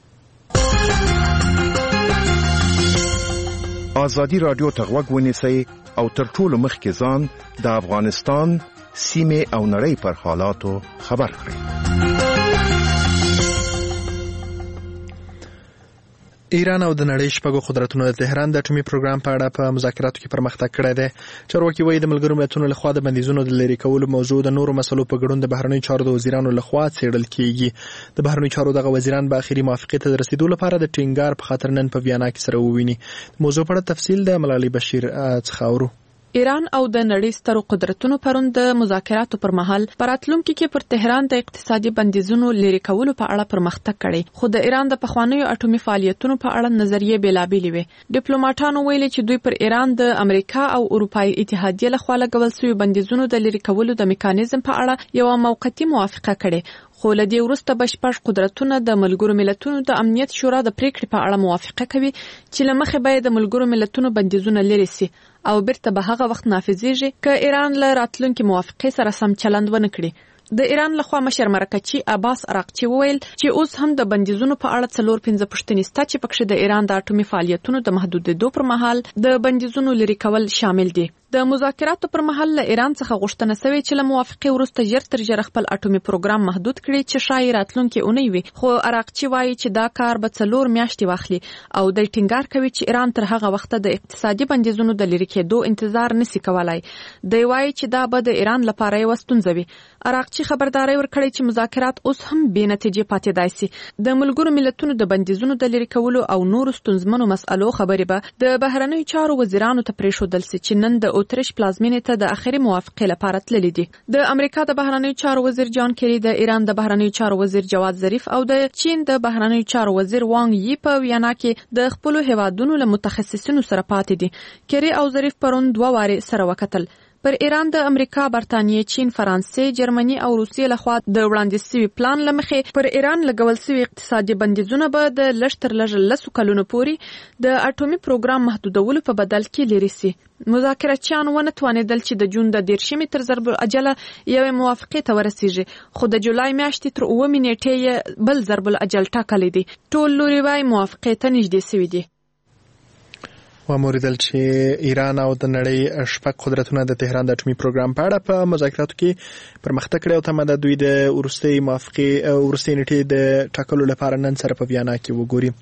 آزادی رادیو ته غوږ ونیسئ او تر ټولو مخکې ځان د افغانستان سیمه او نړۍ پر حالاتو خبر کړئ. ایران او د نړۍ شپږو قدرتونو د تهران د اټومي پروګرام په اړه په مذاکراتو کې پرمختګ کړی دی. چارواکي وایي د ملګرو ملتونو لخوا د بندیزونو د لرې کولو موضوع د نورو مسلو په ګډون د بهرنیو چارو د وزیرانو لخوا څېړل کیږي. د بهرنیو چارو دغه وزیران به اخري موافقې ته د رسیدو لپاره د ټینګار په خاطر نن په ویانا کې سره وویني. موضوع په اړه تفصیل د ملالۍ بشیر څخه اورو. ایران او د نړۍ سترو قدرتونو پرون د مذاکراتو پر مهال پراتلونکو کې پر تهران د اقتصادي بندیزونو لرې کولو په اړه پرمختګ کړي. خو د ایران د پخوانیو اټومي فعالیتونو په اړه نظریې بیلابېلې وي. ډیپلوماټانو ویلي چې دوی پر ایران د امریکا او اروپای اتحادیه لخوا لګول شوی بندیزونو د لرې کولو د میکانیزم په اړه یو موقتی موافقه کړي. خو لدی وروسته بشپړ قدرتونه د ملګرو ملتونو د امنیت شورا د پریکړې په اړه موافقه کوي چې لمخه باید د ملګرو ملتونو بندیزونه لري سي او بیرته به هغه وخت نافذیږي که ایران له راتلونکي موافقې سره سم چلند ونه کړي. د ایران لخوا مشر مرکچی عباس عراقچی وویل چې اوس هم د بندیزونو په اړه څلور پنځه پوښتنې شته چې پکې د ایران د اټومي فعالیتونو د محدودېدو پر مهال د بندیزونو لرې کول شامل دي. د مذاکراتو پر مهال له ایران څخه غوښتنه شوې چې له موافقې وروسته ژر تر ژره خپل اټومي پروګرام محدود کړي چې شاید راتلونکي اونۍ وي. خو عراقچی وایي چې دا کار به څلور میاشتې واخلي او د ټینګار کوي چې ایران تر هغه وخته د اقتصادي بندیزونو د لرې کېدو انتظار نشي کولای. دی وایي چې دا به د ایران لپاره یو ستونزه وي. عراقچی خبرداري ورکړي چې مذاکرات اوس هم بې نتیجې پاتې دی سي. د ملګرو ملتونو د بندیزونو د لرې کولو او نورو ستونزمنو مسألو خبرې به د بهرنیو چارو وزیرانو ته پرېښودل سي چې نن د اوترش پلازمینې ته د اخري موافقې لپاره تللي دي. د امریکا د بهرنیو چارو وزیر جان کری، د ایران د بهرنیو چارو وزیر جواد ظریف او د چین د بهرنیو چارو وزیر وانګ یی په ویانا کې د خپل هیوادونو له متخصصینو سره پاتې دي. کری او ظریف پرون دوه واره سره وکتل. پر ایران د امریکا، برتانیې، چین، فرانسې، جرمني او روسیې لخوا د وړاندې شوی پلان لمخې پر ایران لګول شوی اقتصادي بندیزونه به د لږ تر لږه لسو کلونو پورې د اټومي پروګرام محدودولو په بدل کې لري سي. مذاکراتچیان ونه توانېدل چې د جون د دیرشمې تر ضرب الاجله یوې موافقې ته ورسیږي، خو د جولای میاشتې تر اوومې نیټې یې بل ضرب الاجل ټاکلی دی. ټول لوري وايي موافقې ته نږدې شوي دي. وموریدل چې ایران او د نړۍ شپږ قدرتونه د تهران د اټومي پروګرام په اړه په مذاکراتو کې پرمختګ کړی او تمه ده دوی د وروستۍ موافقې وروستۍ نیټې د ټاکلو لپاره نن سره په ویانا کې وګوري.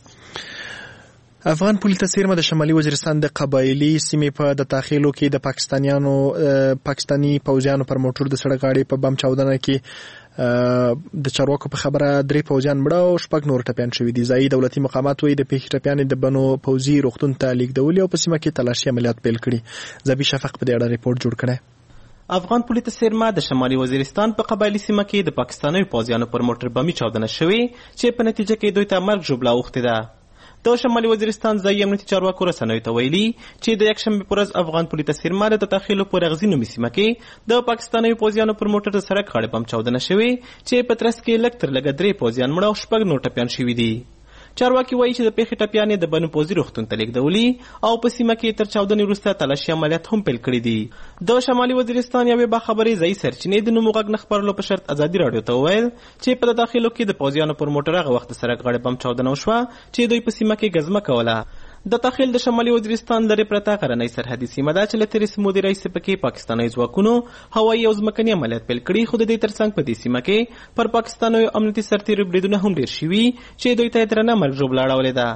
افغان پولیس څیرمه د شمالي وزیرستان د قبایلی سیمې په د داخلو کې د پاکستانیانو پاکستانی پوځیانو پر موټر د سړک غاړې په بم چاودنه کې د چارواکو په خبره درې پوځیان مړه او شپږ نور ټپیان شوي دي. ځایي دولتي مقامات وایي د پیښې ټپیانې د بنو پوځي روغتون ته لیږدولي او په سیمه کې تلاشي عملیات پیل کړي. زبی شفق په دې اړه ریپورت جوړ کړی. افغان پولیس سیرما د شمالي وزیرستان په قبایلی سیمه کې د پاکستاني پوځیانو پر موټر بمي چاودنه شوې چې په نتیجه کې دوی ته مرګ ژوبله اوښتې ده. د شمالي وزیرستان ځایي امنیتي چارواکو رسنیو ته ویلي چې د یکشنبې په ورځ افغان پولیس سیرما د تداخلو په رغزي نومي سیمه کې د پاکستاني پوځیانو پر موټر د سړک غاړې بم چاودنه شوې چې په ترڅ کې لږ تر لږه درې پوځیان مړه او شپږ نور ټپیان شوي دي. چارواکي وایي چې د پیښې ټپیانې د بنو پوځي روغتون ته لیږدولي او په سیمه کې تر چاودنې وروسته تلاشي عملیات هم پیل کړي دي. د شمالي وزیرستان یوې باخبرې ځایي سرچینې د نومو غږ نه خپرولو په شرط ازادي راډیو ته وویل چې په داخلو کې د پوځیانو پر موټر هغه وخت د سړک غاړې بم چاودنه وشوه چې دوی په سیمه کې ګزمه کوله. د داخل د شمالي وزیرستان لرې پرته غرنۍ سرحدي سیمه ده چې له تېرې سمودي راهیسې پکې پاکستاني ځواکونو هوایي او ځمکني عملیات پیل کړي، خو د دې ترڅنګ په دې سیمه کې پر پاکستانیو امنیتي سرتېرو بریدونه هم ډېر شوي چې دوی ته یې درنه مرګ ژوبله اړولې ده.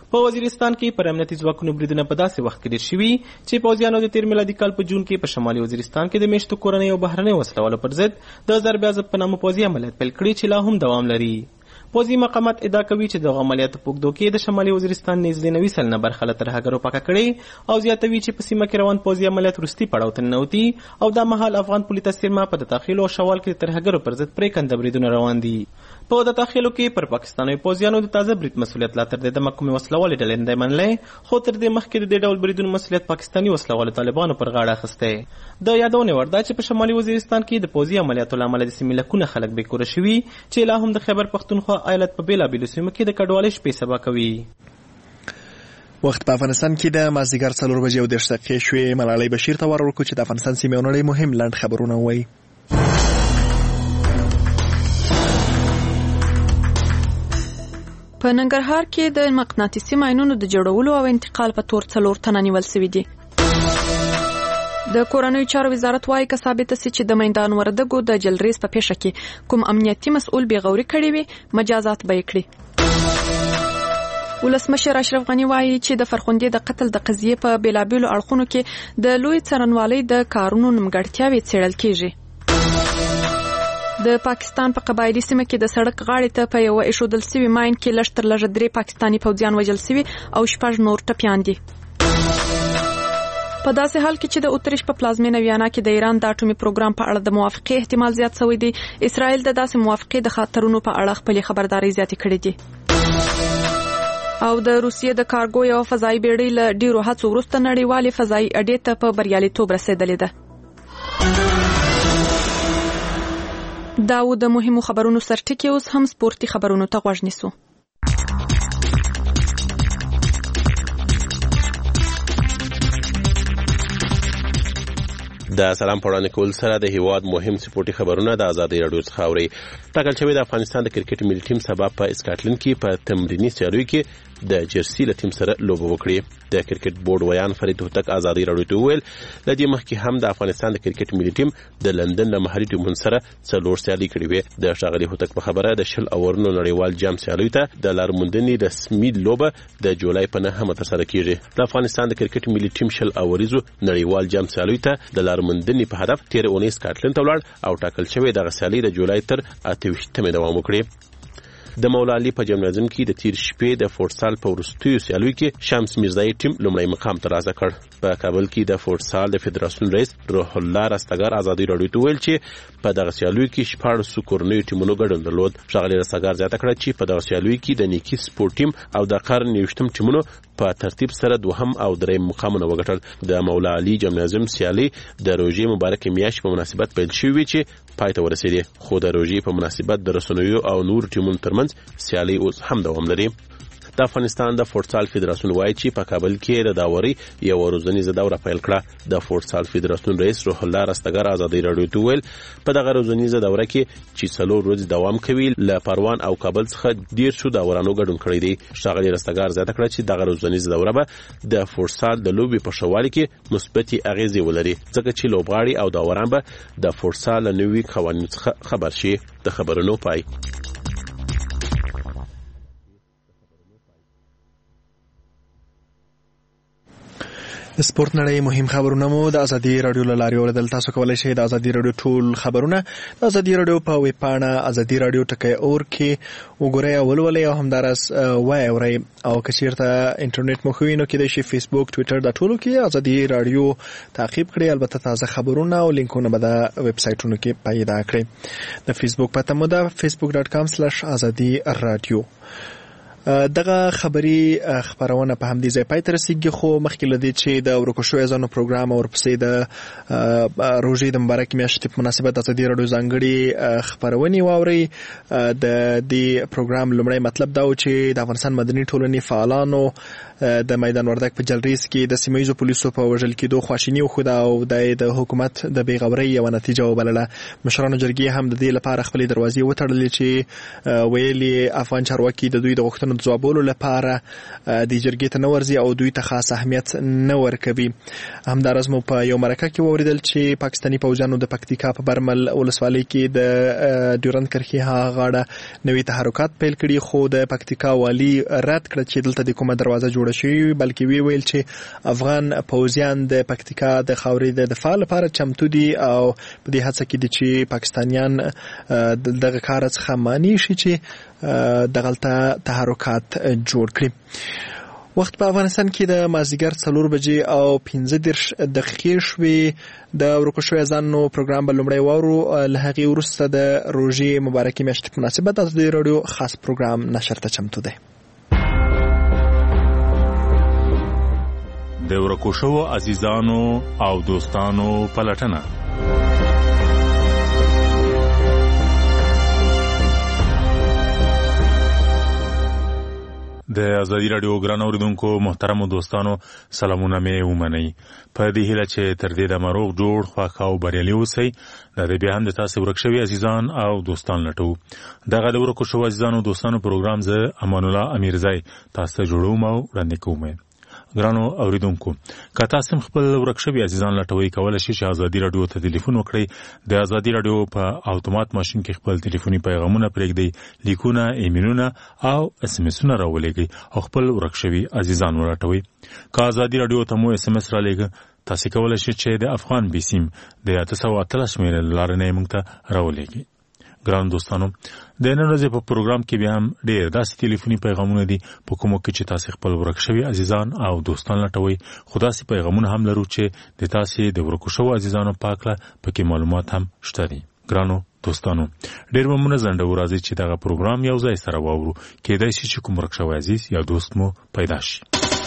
په وزیرستان کې پر امنیتي ځواکونو بریدونه په داسې وخت کې ډېر شوي چې پوځیانو د تیر میلادي کال په جون کې په شمالي وزیرستان کې د میشتو کورنۍ او بهرنۍ وسلوالو پر ضد د ضرب عضب په نامه پوځي عملیات پیل کړي چې لا هم دوام لري. پوځي مقامات ادعا کوي چې دغه عملیاتو په اوږدو کې د شمالي وزیرستان نږدې نوي سلنه برخه له ترهګرو پاکه کړې او زیاتوي چې په سیمه کې روان پوځي عملیات وروستي پړاو ته ننوتي او دا مهال افغان پولي تصویرما په د تاخیلو او شوال کې د ترهګرو پر ضد پرېکنده بریدونه روان دي. په د تاخیلو کې پر پاکستاني پوځیانو د تازه برید مسؤلیت لا تر دې د محکومې وسلوالې ډلې نه دی منلی، خو تر دې مخکې د دې ډول بریدونو مسؤلیت پاکستاني وسلوالو طالبانو پر غاړه اخیستی. د یادونې وړ ده چې په شمالي وزیرستان کې د پوځي عملیاتو له امله د سیمې لکونه خلک بېکوره شوي چې لا هم د خیبر پښتونخوا ایالت په بېلابېلو سیمو کې د کډوالۍ شپې سبا کوي. وخت په افغانستان کې د مازدیګر څلور بجې او دېرش دقیقې شوې. ملالۍ بشیر ته ور وکړو چې د افغانستان سیمې او نړۍ مهم لنډ خبرونه ووایي. په ننګرهار کې د مقناطیسي ماینونو د جوړولو او انتقال په تور څلور تنه نیول شوي دي. د کورنیو چارو وزارت وايي که ثابته سي چې د میدان وردګو د جلریز په پیښه کې کوم امنیتي مسؤل بېغوري کړې وي مجازات به یې کړي. ولسمشر اشرف غني وايي چې د فرخندې د قتل د قضیې په بیلابیلو اړخونو کې د لوی څارنوالۍ د کارونو نیمګړتیاوې څېړل کیږي. د پاکستان په قبایلي سیمه کې د سړک غاړې ته په یو ایښودل سوي ماین کې لږ تر لږه درې پاکستاني پوځیان وژل سوي او شپږ نور ټپیان دي. په داسې حال کې چې د اتریش په پلازمینه ویانا کې د ایران د اټومي پروګرام په اړه د موافقې احتمال زیات شوی دی، اسرائیل د داسې موافقې د خطرونو په اړه خپلې خبرداري زیاتې کړې دي. او د روسیې د کارګو یو فضایي بیړۍ له ډیرو هڅو وروسته نړیوالې فضایي اډې ته په بریالیتوب رسیدلې ده. دا و د مهمو خبرونو سرټکی، اوس هم سپورتي خبرونو ته غوږ نیسو. د سلام پړانه کول سره د هیواد مهم سپورتي خبرونه د ازادي رادیو څخه اوري. ټاکل شوی د افغانستان د کرکټ ملي ټیم سبا په اسکاټلند کې په تمرینی سیالیو کې د جرسي له ټیم سره لوبه وکړي. د کرکټ بورډ ویان فرید هوتک ازادي رادیو ته ویل لدې مخکې هم د افغانستان د کرکټ ملي ټیم د لندن له محلي ټیمونو سره څلور سیالي کړې وې. د ښاغلي هوتک په خبره د شل اورونو نړیوال جام سیالیو ته د لارموندنې رسمي لوبه د جولای په نهمه ترسره کیږي. د افغانستان د کرکټ ملي ټیم شل اوریزو نړیوال جام سیالیو ته د لارموندنې په هدف تیر اونۍ سکاټلند ته ولاړ او ټاکل شوی د سیالي د جولای تر اته ویشتمې دوام وکړي. د مولا علي په جمنازیم کې د تیر شپې د فوټسال په وروستیو سیالیو کې شمس میرزایی ټیم لومړی مقام ترلاسه کړ. په کابل کې د فوټسال د فدراسیون رئیس روح الله رستګار ازادي رادیو ته ویل چې په دغه سیالیو کې شپاړس کورنیو ټیمونو ګډون درلود. ښاغلي رستګار زیاته کړه چې په دغه سیالیو کې د نیکی سپورت ټیم او د قرن یوشتم ټیمونو په ترتیب سره دوهم او دریم مقامونه وګټل. د مولا علي جمنازیم سیالي د روژې مبارکې میاشتې په مناسبت پیل شوې چې پای ته ورسېدې، خو د روژې په مناسبت د رسنیو او نور ټیمونو ترمنځ سیالي اوس هم دوام لري. د افغانستان د فوټسال فدراسیون وایي چې په کابل کې د داوري یو روزنیزه دوره پیل کړه. د فوټسال فدراسیون رئیس روح الله رستګار ازادي رادیو ته ویل په دغه روزنیزه دوره کې چې څلور ورځې دوام کوي له پروان او کابل څخه ډیر شو داورانو ګډون کړی دی. ښاغلي رستګار زیاته کړه چې دغه روزنیزه دوره به د فوټسال د لوبي په شوالي کې مثبتې اغیزې ولري ځکه چې لوبغاړي او داوران به د فوټسال نوي قوانینو څخه خبر شي. د خبرونو پای. د سپورت نړۍ مهم خبرونه مو د ازادي رادیو له لارې اوریدل. تاسو کولی شئ د ازادي رادیو ټول خبرونه د ازادي رادیو په ویب پاڼه ازادي رادیو ټکی اور کې وګورئ او ولولئ او همداراز وایي اورئ. او که چیرته انټرنیټ مو ښه وي نو کیدای شي فیسبوک، ټویټر دا ټولو کې ازادي رادیو تعقیب کړئ. البته تازه خبرونه او لینکونه به د ویب سایټونو کې پیدا کړئ. د فیسبوک پته مو ده فیسبوک ډاټ کام سلاش ازادي رادیو. دغه خبري خبرونه په همدې ځای پای ته رسیږي، خو مخکې له دې چې د ورکو شویو ځانو پروګرام او ورپسې د روژې د مبارکې میاشتې په مناسبت د ازادي راډیو ځانګړي خبرونې واورئ. د دې پروګرام لومړی مطلب دا و چې د افغانستان مدني ټولنې فعالانو د میدان وردګ په جلریز کې د سیمه ییزو پولیسو په وژل کېدو خواشیني وښوده او د حکومت د بېغورۍ یوه نتیجه وبلله. مشرانو جرګې هم د دې لپاره خپلې دروازې وتړلې چې ویل افغان چارواکي د دوی د غوښتنو سوالونو ځوابولو لپاره د جرګې ته نه ورځي او دوی ته خاص اهمیت نه ورکوي. همداراز مو په یو مرکه کې واوریدل چې پاکستاني پوځیانو د پکتیکا په برمل ولسوالۍ کې د ډیورند کرښې ها غاړه نوي تحرکات پیل کړي، خو د پکتیکا والی رد کړ چې دلته د کومه دروازه جوړه شوې، بلکې وی ویل چې افغان پوځیان د پکتیکا د خاورې د دفاع لپاره چمتو دي او په دې هڅه کې دي چې پاکستانیان دغه کار څخه مانی شي چې دغلته تحرکات جوړ کړي. وخت په افغانستان کې د مازدیګر څلور بجې او پنځه دېرش دقیقې شوې. د ورکو شوی اذانو پروګرام به لومړی واورو، له هغې وروسته د روژې مبارکې میاشتې په مناسبت د ازادي راډیو خاص پروګرام نشر ته چمتو دی. د ورکو شوو عزیزانو او دوستانو پلټنه. د ازادي راډیو ګران اوریدونکو محترمو دوستانو سلامونه مې ومنئ. په دې هیله چې تر دې د مروغ جوړ خوښ او بریالي اوسئ. دا د بیا هم د تاسو ورک شوي عزیزان او دوستان لټو. دغه د ورکو شوو عزیزانو دوستانو پروګرام زه امان الله امیرزی تاسو ته جوړوم او وړاندې کوم. ګرانو اوریدونکو، که تاسو خپل ورک شوي عزیزان لټوي، کولای شئ چې ازادي راډیو ته ټلیفون وکړئ. د ازادي راډیو په اتومات ماشین کې خپل ټلیفوني پیغامونه پرېږدئ، لیکونه، ایمیلونه او اس ام اسونه راولېږئ او خپل ورک شوي عزیزان ولټوي. که ازادي راډیو ته مو اس ام اس رالیږئ، تاسو کولای شئ چې د افغان بیسیم د اته سوه اتلس شمېرې له لارې نه یې موږ ته راولېږئ. ګران دوستانو، د نن ورځې په پروګرام کې بیا هم ډېر داسې ټلیفوني پیغامونه دي په کومو کې چې تاسو خپل ورک شوي عزیزان او دوستان لټوئ، خو داسې پیغامونه هم لرو چې د تاسو د ورکو شوو عزیزانو په هکله پکې معلومات هم شته دي. ګرانو دوستانو، ډېر به مو ځنډو راځي چې دغه پروګرام یو ځای سره واورو. کېدای شي چې کوم ورک شوی عزیز یا دوست مو پیدا شي.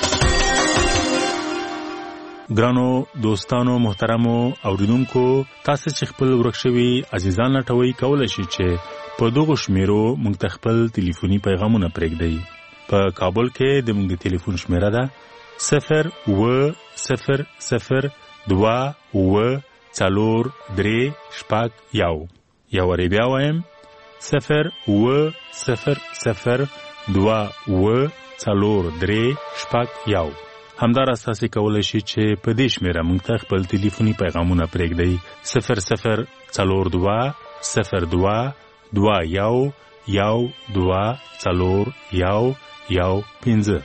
ګرانو دوستانو محترمو اوریدونکو، تاسو چې خپل ورک شوي عزیزان لټوئ، کولای شئ چې په دغو شمیرو موږ ته خپل ټلیفوني پیغامونه پرېږدئ. په کابل کې د موږ د ټلیفون شمیره ده صفر اوه صفر صفر دوه اوه څلور درې شپږ یو. یو وارې بیا وایم، صفر اوه صفر صفر دوه اوه څلور درې شپږ یو. همداراز تاسو کولای شئ چې په دې شمیره موږ ته خپل ټلیفوني پیغامونه پرېږدئ. صفر صفر څلور دوه صفر دوه دوه یو یو دوه څلور یو یو پنځه.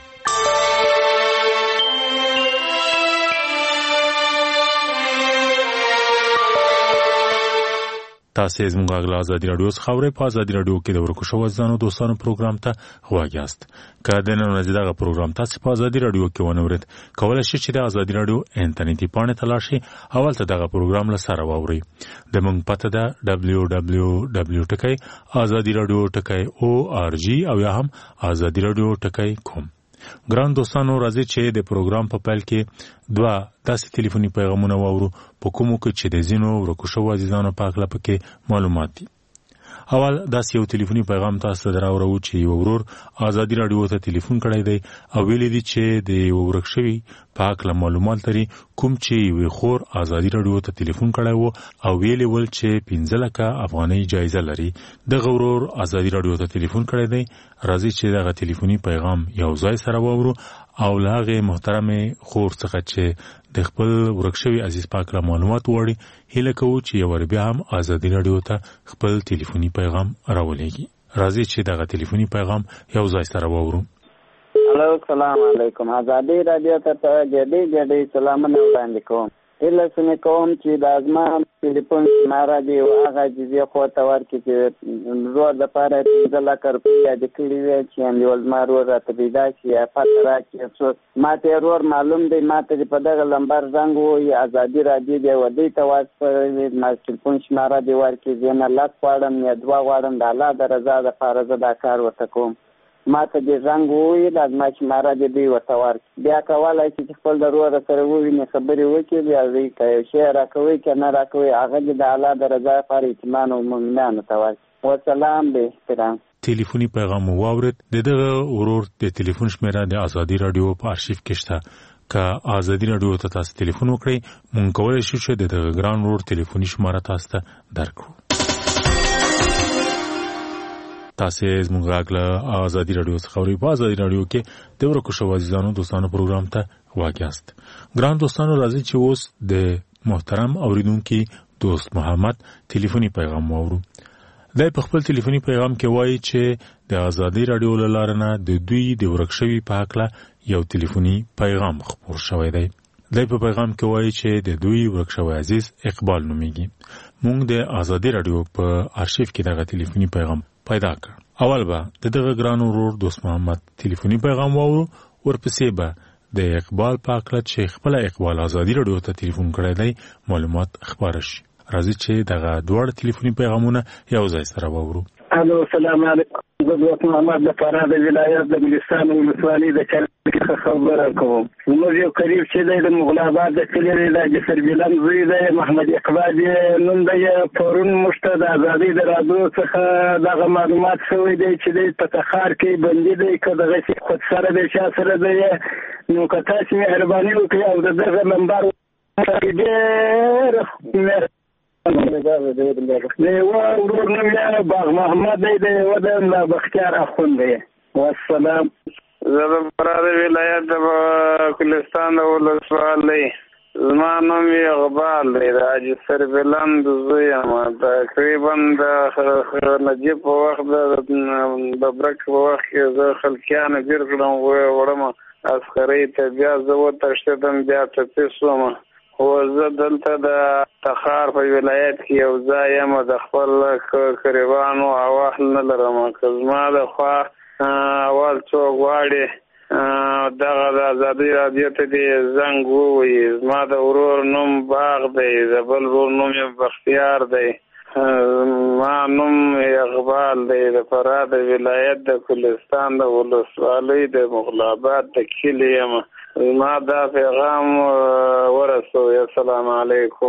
تاسو زموږ غږ له ازادي راډیو څخه اورئ. په ازادي راډیو کې د ورکو شوو عزیزانو دوستانو پروګرام ته غوږ یاست. که د نن ورځې دغه پروګرام تاسو په ازادي راډیو کې ونه اورئ، کولای شئ چې د ازادي راډیو انټرنیټي پاڼې ته لاړ شئ او هلته دغه پروګرام له سره واورئ. د موږ پته ده ډبلیو ډبلیو ډبلیو ټکی ازادي راډیو ټکی او آر جی او یا هم ازادي راډیو ټکی کوم. ګران دوستانو، راځي چې د پروګرام په پیل کې دوه داسې ټلیفوني پیغامونه واورو په کومو کې چې د ځینو ورکو شوو عزیزانو په هکله پکې معلومات دي. اول داسې یو ټلیفوني پیغام تاسو ته راوړو چې یو ورور ازادي راډیو ته ټلیفون کړی دی او ویلي دي چې د یو ورک شوي په هکله معلومات لري، کوم چې یوې خور ازادي راډیو ته ټلیفون کړی و او ویلي ول چې پنځه لکه افغانۍ جایزه لري. دغه ورور ازادي راډیو ته ټلیفون کړی دی. راځي چې دغه ټلیفوني پیغام یو ځای سره واورو او له هغې محترمې خور څخه چې د خپل ورک شوي عزیز په هکله معلومات وغواړي، هیله کوو چې یو وار بیا هم ازادي راډیو ته خپل ټلیفوني پیغام راولېږي. راځي چې دغه ټلیفوني پیغام یو ځای سره واورو. هلو، سلام علیکم. ازادي راډیو ته په ګډې ګډې سلامونه وړاندې کوم. هیله سمې کوم چې د ازما ټلیفون شماره دې هغه جزیې خوا ته ورکړي چې زور دپاره پنځه لکه روپۍ یادې کړي وې چې هم یو زما ورور راته پیدا شي یا پته راکړي. افسوس ما ته یې ورور معلوم دی، ما ته دې په دغه لمبر زنګ ووایي ازادي راډیو دې ودې ته واستوي، ما ټلیفون شماره دې ورکړي. زه نه لس غواړم یا دوه غواړم، د الله د رضا دپاره زه دا کار ورته کوم. ما ته دې زنګ ووایي، دا زما شماره دې دوی ورته ورکړي. بیا کولی شي چې خپل د ورور سره وویني، خبرې وکړي، بیا دوی که یو شی راکوي که نه راکوي، هغه دې د الله د رضا لپاره یتیمانو او مؤمنانو ته ورکړي. وسلام، به احترام. ټلیفوني پیغام مو واورېد. د دغه ورور د ټلیفون شمېره د ازادي راډیو په آرشیف کې شته. که ازادي راډیو ته تاسو ټلیفون وکړئ، مونږ کولی شو چې د دغه ګران ورور ټلیفوني شماره تاسو ته درکړو. تاسو زموږ غږ له ازادي رادیو څخه اورئ. په ازادي رادیو کې د ورکو شو عزیزانو دوستانو پروګرام ته واګیاست. ګران دوستانو راځي چې اوس د محترم اوریدونکو دوست محمد ټلیفوني پیغام واورو. دا په خپل ټلیفوني پیغام کې وایي چې د ازادي رادیو لاره نه د دوی د ورکشوي په حق یو ټلیفوني پیغام خبر شوی دی. دا په پیغام کې وایي چې د دوی ورکشوي عزیز اقبال نوميږي. موږ د ازادي رادیو په ارشیف کې دغه ټلیفوني پیغام پیدا کړ. اول به دغه ګران ورور دوست محمد ټلیفوني پیغام واورو، ورپسې به د اقبال په حق چې خپل اقبال ازادي رادیو ته ټلیفون کړی دی معلومات خبر شي. راځي چې دغه دوه ټلیفوني پیغامونه یو ځای سره واورو. الو السلام علیکم. زه دوست محمد د فراه د ولایت د ګلستان ولسوالۍ د چارې خبره کوم. موږ یو قریب چې د مغل آباد د کلي د جسر بلند زوی دی محمد اقبال نوم دی. پرون موږ ته د ازادۍ د رادیو څخه دغه معلومات شوی دی چې د په تخار کې بندي دی که دغه خود سره د چا سره دی. نو که تاسو مهرباني وکړئ او د دغه نمبر ډېر دیوه ورور نوم یې باغ محمد دی د ودن بختیار اخوند دی. والسلام. زه د فراه د ولایت د ګلستان د ولسوالۍ، زما نوم یې اقبال دی، د حاجي سربلند زوی یم. تقریبا د نجیب په وخت د ببرک په وخت کې زه خلکیانو ګیر کړم وړم عسکرۍ ته، بیا زه وتښتېدم، بیا ټپي شوم. خو زه دلته د تخار په ولایت کې یو ځای یم، د خپل قریبانو اواز نه لرم. که زما د خوا اواز څوک غواړي دغه د ازادۍ رادیو ته دې زنګ ووهي. زما د ورور نوم باغ دی، د بل ورور نوم یې بختیار دی، ما نوم اقبال دی، د فراه د ولایت د ګلستان د ولسوالۍ د مغل آباد د کلي یم. ما دا پیغام ورسوي. السلام علیکم.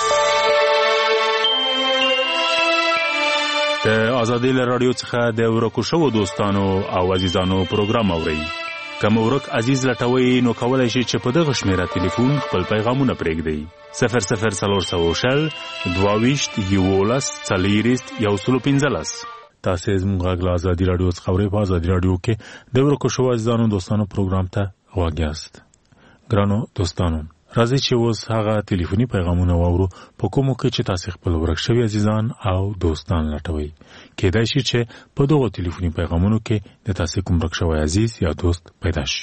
د ازادۍ رادیو څخه د ورکو شو دوستانو او عزیزانو پروګرام اورئ. کوم ورک عزیز لټوي نو کولای شي چې په دغه شمیره ټلیفون خپل پیغامونه پرېږدي. صفر صفر څلور سوه شل دوه ویشت یولس څلېرویشت یو سل پنځلس. تاسو زموږ غږ له ازادي رادیو څخه اورئ. په ازادي رادیو کې د ورکو شو عزیزانو دوستانو پروګرام ته غواګیاست. ګرانو دوستانو راځي چې اوس هغه ټلیفوني پیغامونه واورو په کومو کې چې تاسو خپل ورک شوي عزیزان او دوستان لټوي. کېدای شي چې په دغه ټلیفوني پیغامونو کې د تاسو کوم ورک شوی عزیز یا دوست پیدا شي.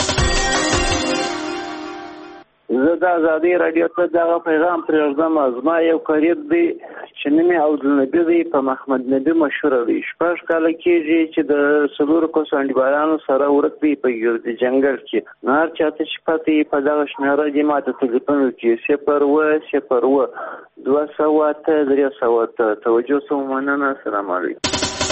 زه د ازادۍ رادیو ته دغه پیغام پرېږدم. زما یو قریب دی چې نوم یې عبدالنبي دی، په محمد نبي مشهور دی. شپږ کاله کېږي چې د څلورو کسو انډیوالانو سره ورک دی په ګرد جنګل کې. نو هر چاته چې پته یې په دغه شمېره دې ما ته تلیفون وکړي صفر اووه صفر اووه دوه سوه اته درې سوه اته. توجه سو مننه. السلام علیکم.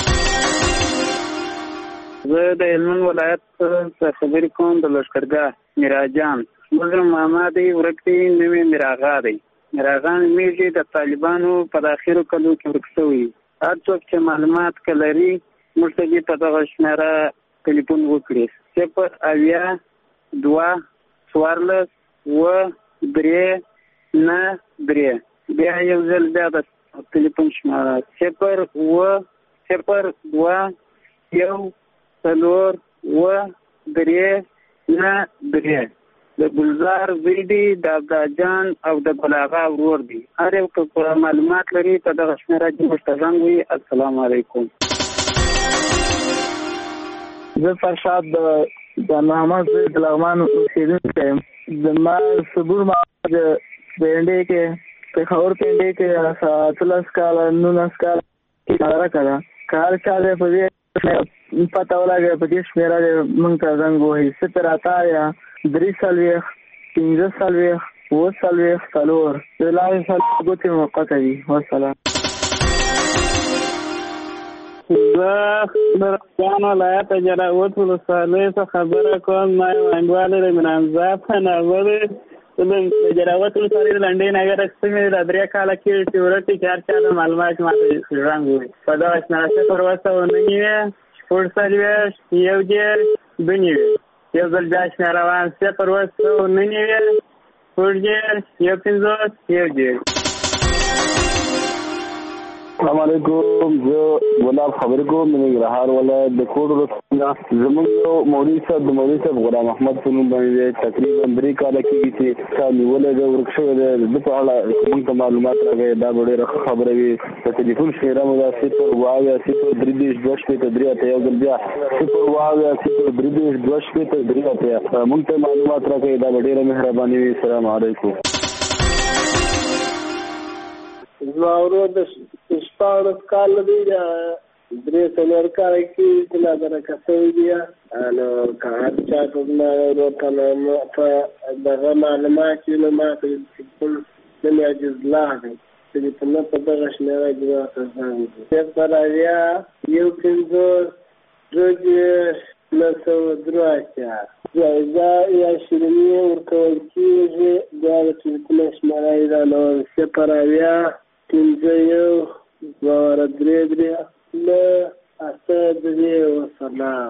زه د هلمند ولایت څخه خبرې کوم، د لښکرګاه میراجان. مزر ماما دی، ورک دی، نوم یې میراغا دی. میراغا نومېږي، د طالبانو په داخلو کلو کې ورک شوی. هر څوک چې معلومات که لري موږ ته دې په دغه شمېره ټلیفون وکړي. صفر اویا دوه څوارلس اووه درې نه درې. بیا یو ځل بیا د ټلیفون شمېره صفر اووه صفر دوه یو څلور اووه درې نه درې. د ګلزار زوی دی، د عبدالجان او د ګلاغا ورور دی. هر یو که معلومات لري په دغه شمېره کې موږ ته زنګ ووهي. السلام علیکم. زه فرشاد د محمد زوی د لغمان اوسېدونکی یم. زما صبور محمد د انډۍ کې پېښور پنډۍ کې اتلس کاله نولس کاله اداره کړه. که هر چا دی په دې پته ولګوي په دې شمېره دی موږ ته زنګ ووهي. صفر اته یا درې څلوېښت پنځه څلوېښت اووه څلوېښت څلور. د لارې څلور ګوتې موقته دي. والسلام. زه د رضوان ولایت جلاوت ولسوالۍ څخه خبره کوم. ما یو انډیوال دی منانزا په نامه دی. د جلاوت ولسوالۍ د لنډۍ نګر سیمې د درې کاله کېږي چې ورک دی، چې هر چا د معلومات ما ته زنګ ووهي. په دغه شمېره صفر اووه سوه نهه نوي شپږ څلوېښت یو دېرش دوه نوي. یو ځل بیا شمېره روان صفر اووه سوه نهه نوي شپږ دېرش یو پنځوس یو دېرش. السلام علیکم. زه ګلاب خبرې کوم د ننګرهار ولایت د کوټ ولسوالۍ. زموږ یو مولوي صاحب د مولوي صاحب غلام احمد په نوم باندې تقریبا درې کاله کېږي چې تا نیولی دی، ورک شوی دی. د ده په اړه موږ ته معلومات راکوي. دا به ډېره ښه خبره وي. د ټلیفون شمېره مو ده صفر اووه اویا صفر درې دېرش دوه شپېته درې اتیا. یو ځل بیا صفر اووه اویا صفر درې دېرش دوه شپېته درې اتیا. موږ ته معلومات راکوي. دا به ډېره مهرباني وي. السلام علیکم. زما ورور د شپاړس کاله دی، درې څلور کاله کې چې نادرکه شوی دی. نو که هر چا ته زما ورور ته په دغه معلومات وي نو ما ته ټلیفون نوم یې عجیز الله دی چې نه په دغه شمېره کې راته زنګ وکړي. صفر اویا یو پنځوس دوه دېرش نهه سوه درې اتیا. جایزه یا شیریني ورکول کېږي. دا د ټلیفون شمېره یې ده نو صفر اویا پنځه یو دوه درې درې نه اته درې. وسلام.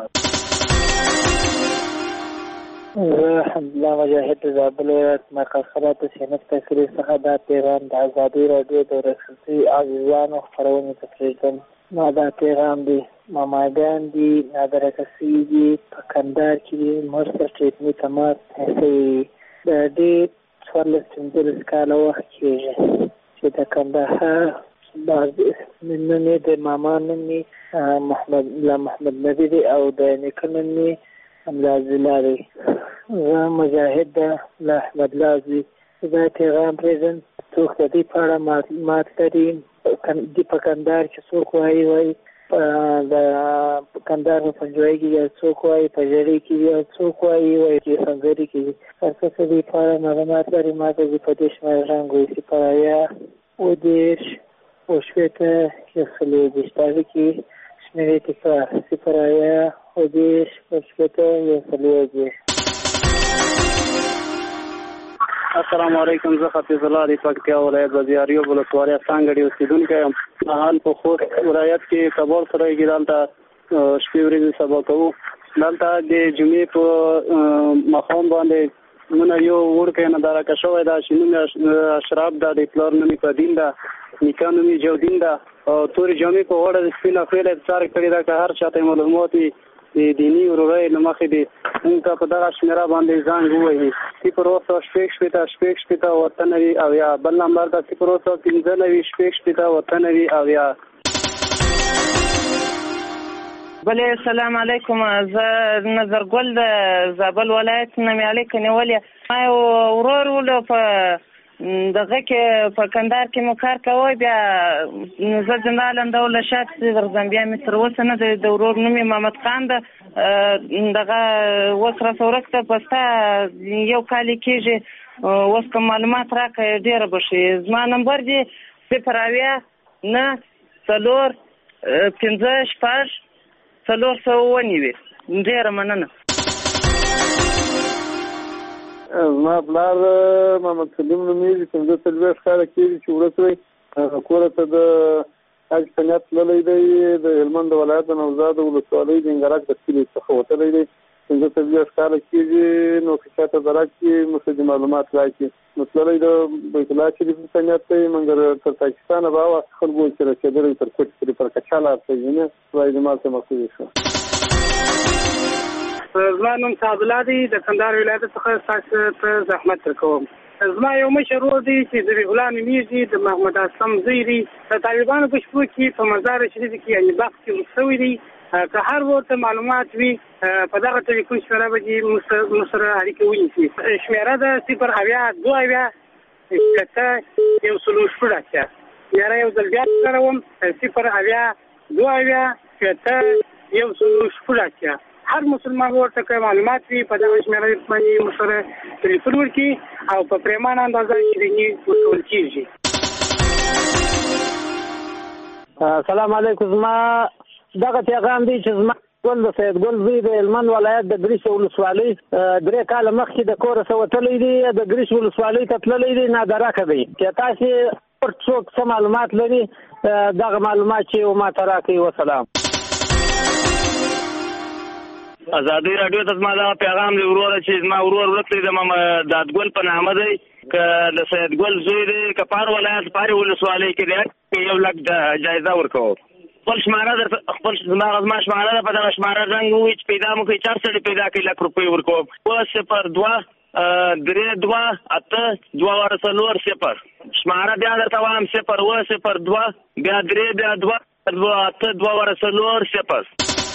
زه حمدالله مجاهد د زابل ولایت مرکز خبرات سینټ تکریر څخه دا پیغام د ازادي راډیو د رسنۍ عزیزانو خپرونې ته پرېږدم. ما دا پیغام دی ماماګان دي نادرکه شوي دي په کندهار کې دي. موږ ته ټریټمي تماس شوي د ډېر څوارلس پنځلس کاله وخت کېږي چې د کندهار بعض نوم یې د ماما نوم یې محمد الله محمد نبي دی او د نیکه نوم یې حمزه عبدالله دی. زه مجاهد د الله احمد لازي دا پیغام پرېږدم. څوک د دې په اړه معلومات لري دي په کندهار کې څوک وایي وایي د کندهار په پنجوایي کې یو څوک وایي په ژړۍ کې یو څوک وایي وایي چې سنګري کې دي. هر څه د دې په اړه معلومات لري ما ته په دې شمېره رنګ وایي صفر اویا اووه دېرش اووه شپېته یو څلور دېرش. دا کې شمېرې تکرار صفر اویا اووه دېرش اووه شپېته یو څلور دېرش. السلام علیکم. زه حفیظ الله د پکتیا ولایت بازاریو ولسوالۍ څانګړي اوسیدونکی یم. حال په خوست ولایت کې کبار سره کې دلته شپې ورځې سبا کوو. دلته د جمعې په ماښام باندې مونږ یو وړکی ننداره شوی ده چې نوم اشرف ده، د پلار نوم یې قدیم ده، نیکه نوم یې جودین ده. تورې جامې په غاړه د سپین اخویله څار کړې ده. که هر چاته معلومات وي د دیني ورورۍ له مخې دې موږ ته په دغه شمېره باندې زنګ ووهي. صفر اوه سوه شپږ شپېته شپږ شپېته اووه اته نوي اویا. بل نمبر ده صفر اوه سوه پنځه نوي شپږ شپېته اووه اته نوي اویا. بلې السلام علیکم. زه نظرګل د زابل ولایت نه مې اړیکه نیولې. ما یو ورور ولو په دغه کې په کندهار کې مو کار کوی. بیا زه جنرال دوله شات ورځم. بیا مې تر اوسه نه د ورور نوم یې محمد خان ده. دغه اوس راسه ورسته په ستا یو کال کېږي. اوس که معلومات راکړې ډېره به ښه. زما نمبر دی صفر اویا نه څلور پنځه شپږ څلور سوه ونیوي. ډېره مننه. زما پلار محمد سلیم نومېږي. پنځه څلوېښت کاله کېږي چې ورک دی. کوره ته د حج په نیت تللی دی. د هلمند ولایت د نوزاد ولسوالۍ د انګرک د کلي څخه وتلی دی. پنځه څلوېښت کاله کېږي. نو که چاته درک کړي موږ ته معلومات راکړي. نو تللی د بیت الله شریف په نیت دی. مګر تر پاکستانه به هغه خلکو چې رسېدلی تر کوټې پورې پر کچا لار ته ځي. خدای دې مال ته مقصود شو. زما نوم صاحب الله دی. د کندهار ولایت څخه ستاسو ته زحمت درکوم. زما یو مشر ورور دی چې ذبیح الله نومېږي. د محمد اسلم زوی دی. د طالبانو په شپو کې په مزار شریف کې یعنې بخت کې ورک شوی دی. که هر ورته معلومات وي په دغه ټلیفون شمېره به دې موږ سره اړیکه ونیسي. شمېره ده صفر اویا دوه اویا شپېته یو څلور شپږ اتیا. شمېره یو ځل بیا تکراروم صفر اویا دوه اویا شپېته یو څلور شپږ اتیا. هر مسلمان ورته که معلومات وي په دغه شمېره باندې موږ سره ټلیفون وکړي او په پریمانه اندازه شیریني ورکول کېږي. السلام علیکم. زما دغه پیغام دی چې زما ګل د سید ګل زوی د هلمند ولایت د ګریش ولسوالۍ درې کاله مخکې د کوره څه وتلی دی. د ګریش ولسوالۍ ته تللی دی. نادرکه دی. که تاسې څوک څه معلومات لري دغه معلومات چې ما ته راکړئ. وسلام. ازادي رادیو ته زما دا پیغام دی وروره چې زما ورور ورته د دادګل په نامه دی ک د سید ګل زوی دی کپار ولایت پاري ولسوالۍ کې دی یو لک جایزه ورکو خپل شماره در خپل زما غزما شماره په دغه شماره رنګ وي چې پیدا مو کوي چار سړي پیدا کوي لک روپۍ ورکو او صفر دوه درې دوه اته دوه ور څلور صفر شماره بیا درته وایم صفر و صفر دوه بیا درې بیا دوه دوه اته دوه ور څلور صفر.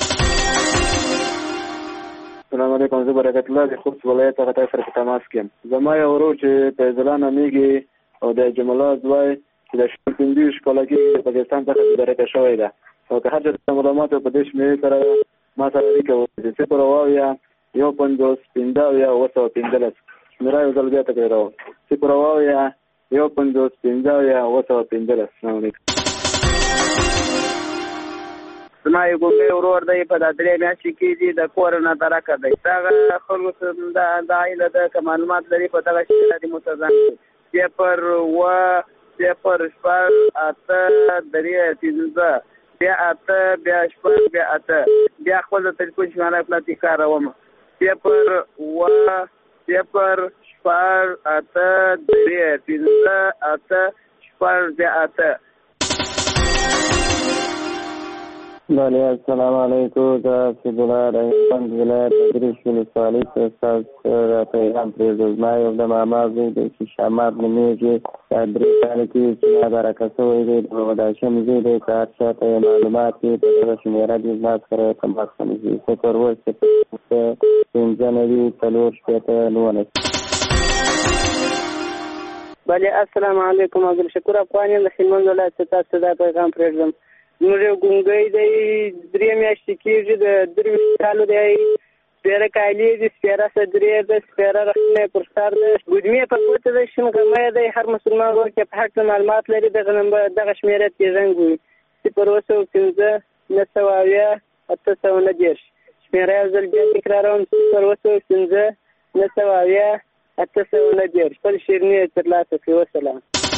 السلام علیکم، زه برکت الله د خوست ولایت هغه سره په تماس کې زما یو ورور چې فیضلان امیږي او د جمالات وای چې د شپږ شکولا کې د پاکستان څخه درکه شوې ده او که هر څه معلومات په دې شمه سره ما سره لیکو چې څه پروايا یو پنځوس پنځه یا وسو پنځلس میرا یو ځل بیا تکرارو چې پروايا یو پنځوس پنځه یا وسو پنځلس. السلام علیکم. زما یو ګوګې ورور دی په د درې میاشتې کې دي د کور نه ترکه دی هغه خلکو د عایله د معلومات لري په دغه شی د متزن صفر و صفر شپږ اته درې پنځه بیا اته بیا شپږ بیا اته بیا خپل د تلیفون شماره پلاټي کاروم صفر و صفر شپږ اته درې پنځه اته شپږ بیا اته. بله السلام علیکم. دا فیضالله رحمان ولایت دریش ولسوالۍ ته ستاسو را پیغام پرېږدو. زما یو د ماما زوی دی چې شامات نومېږي دا درې کاله کې چې ما درکه شوی دی د غداشم زوی دی که هر چا ته یې معلومات وي په دغه شمېره دې زما سره تماس ونیسي صفر اووه صفر پنځه نوي څلور شپېته نولس. بله السلام علیکم. عبدالشکور افغان یم د هلمند ولایت ته تاسو دا پیغام پرېږدم. زموږ یو ګونګی دی درې میاشتې کېږي د درویشت کالو دی سپېره کالي دي سپېره صدرې ده سپېره رخنی پر سر ده ګودمې په ګوته ده شین غمی دی هر مسلمان ورور چې په هټ معلومات لري دغه نمبر دغه شمېره تې رنګ وي صفر اووه سوه پنځه نهه سوه اویا اته سوه نهه دېرش شمېره یو ځل بیا تکراروم صفر اووه سوه پنځه نهه سوه اویا اته سوه نهه دېرش خپل شیریني یې ترلاسه کړي. وسلام.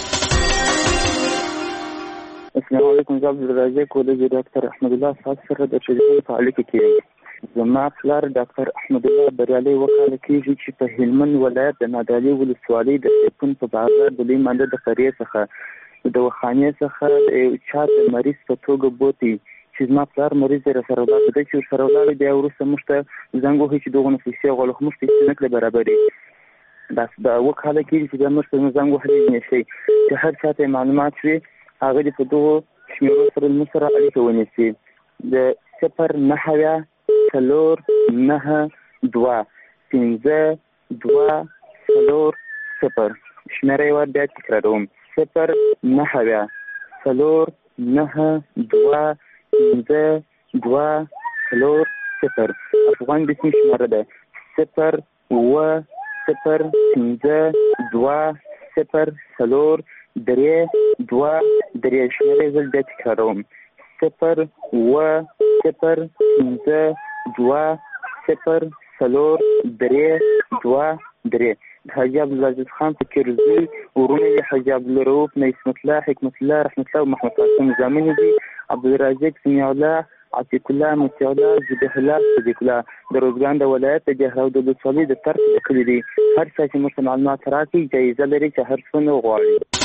السلام علیکم. زه عبدالرزاق کودج ډاکټر احمد الله صاحب سره د ټلیفون په اړیکه کې یم. زما پلار ډاکټر احمد الله بریالي وکاله کېږي چې په هلمند ولایت د نادعلي ولسوالۍ د سیپون په بازار د لوی مانده د قریې څخه د وخانې څخه د یو چا د مریض په توګه بوتي چې زما پلار مریض یې راسره ولاړ دی چې ورسره ولاړ بیا وروسته موږ ته زنګ وهي چې دغونه پیسې غواړو خو موږ ته هېڅ نه کړې برابرې بس دا وکاله کېږي چې بیا موږ ته زنګ وهلی نه شي چې هر چا ته معلومات وي هغه دې په دغو شمېرو سره موږ سره اړیکه ونیسي. د صفر نهه اویا څلور نهه دوه پنځه دوه څلور صفر شمېره یې ور بیا تکراروم صفر نهه اویا څلور نهه دوه پنځه دوه څلور صفر افغان بسم شمېره ده صفر اووه صفر پنځه دوه صفر څلور درې دوه درې شمېره زه بیا تکراروم صفر اووه صفر پنځه دوه صفر څلور درې دوه درې. د حاجي عبدالعزیز خان فکر زوی ورونه یې حاجي عبدالرؤف نعمت الله حکمت الله رحمت الله او محمد قاسم زامن دي عبدالرازق سمیع الله عتیق الله مطیع الله ذبیح الله صدیق الله د روزګان د ولایت د جهراو د ولسوالۍ د طرف د کلي دي. هر چا چې موږ ته معلومات راکړي جایزه لري چې هر څونه وغواړي.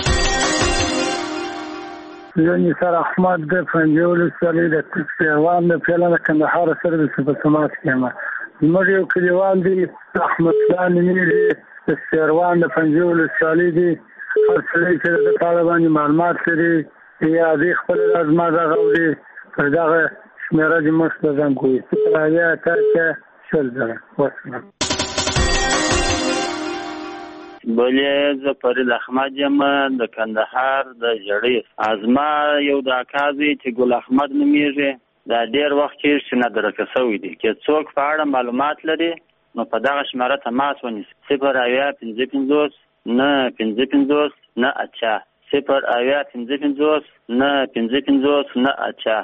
زه نثار احمد د پنجې ولسوالۍ د تسپیروان د فعلا د کندهار سره په تماس کې یم. زموږ یو کلیوال دی احمد الله نومېږي د سپیروان د پنجې ولسوالۍ دی. هر سړی چې د کاله باندې معلومات لري یا دې خپل زما دغه اوري پر دغه شمېره دې موږ ته زنګ ووهي صفر اویا اته اته شل زره. وسلام. بلې زه فرید احمد یم د کندهار د جړې ازما یو د اکا زوی چې ګل احمد نومېږي دا ډېر وخت کېږي چې نه درکه شوی دی که څوک په اړه معلومات لري نو په دغه شمېره تماس ونیسي صفر اویا پنځه پنځوس نه پنځه پنځوس نه اچا صفر اویا پنځه پنځوس نه پنځه پنځوس نه اچا.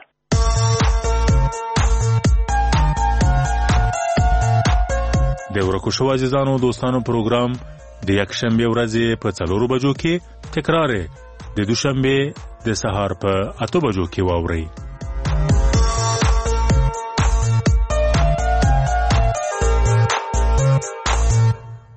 د ورکو شو عزیزانو دوستانو پروګرام د یکشنبه ورځې په څلورو بجو کې تکرار د دوشنبه د سهار په اته بجو کې واوري.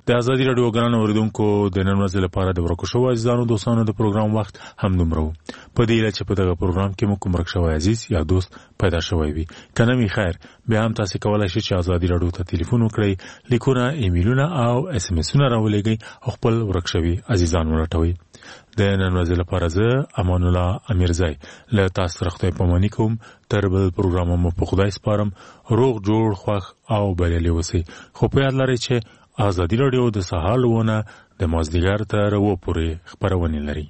د ازادي رادیو ګران اوریدونکو د نن ورځې لپاره د ورکو شو عزیزانو دوستانو د پروګرام وخت هم دومره په دې لچ په دغه پروګرام کې مو کوم ورک شو عزیز یا دوست پیدا شوی وي کنه می خیر به هم تاسو کولای شئ چې ازادي رادیو ته ټلیفون وکړئ لیکونه ایمیلونه او اس ام اسونه راولېږئ او خپل ورک شوی عزیزان ورټوي د نن ورځې لپاره زه امان الله امیرزای له تاسو سره خدای پاماني کوم تر بل پروګرام مو په خدای سپارم روغ جوړ خوښ او بریالي اوسئ خو په یاد لرئ چې ازادي رادیو د سهار لونه د مازدیګر تر و پورې خبرونه لري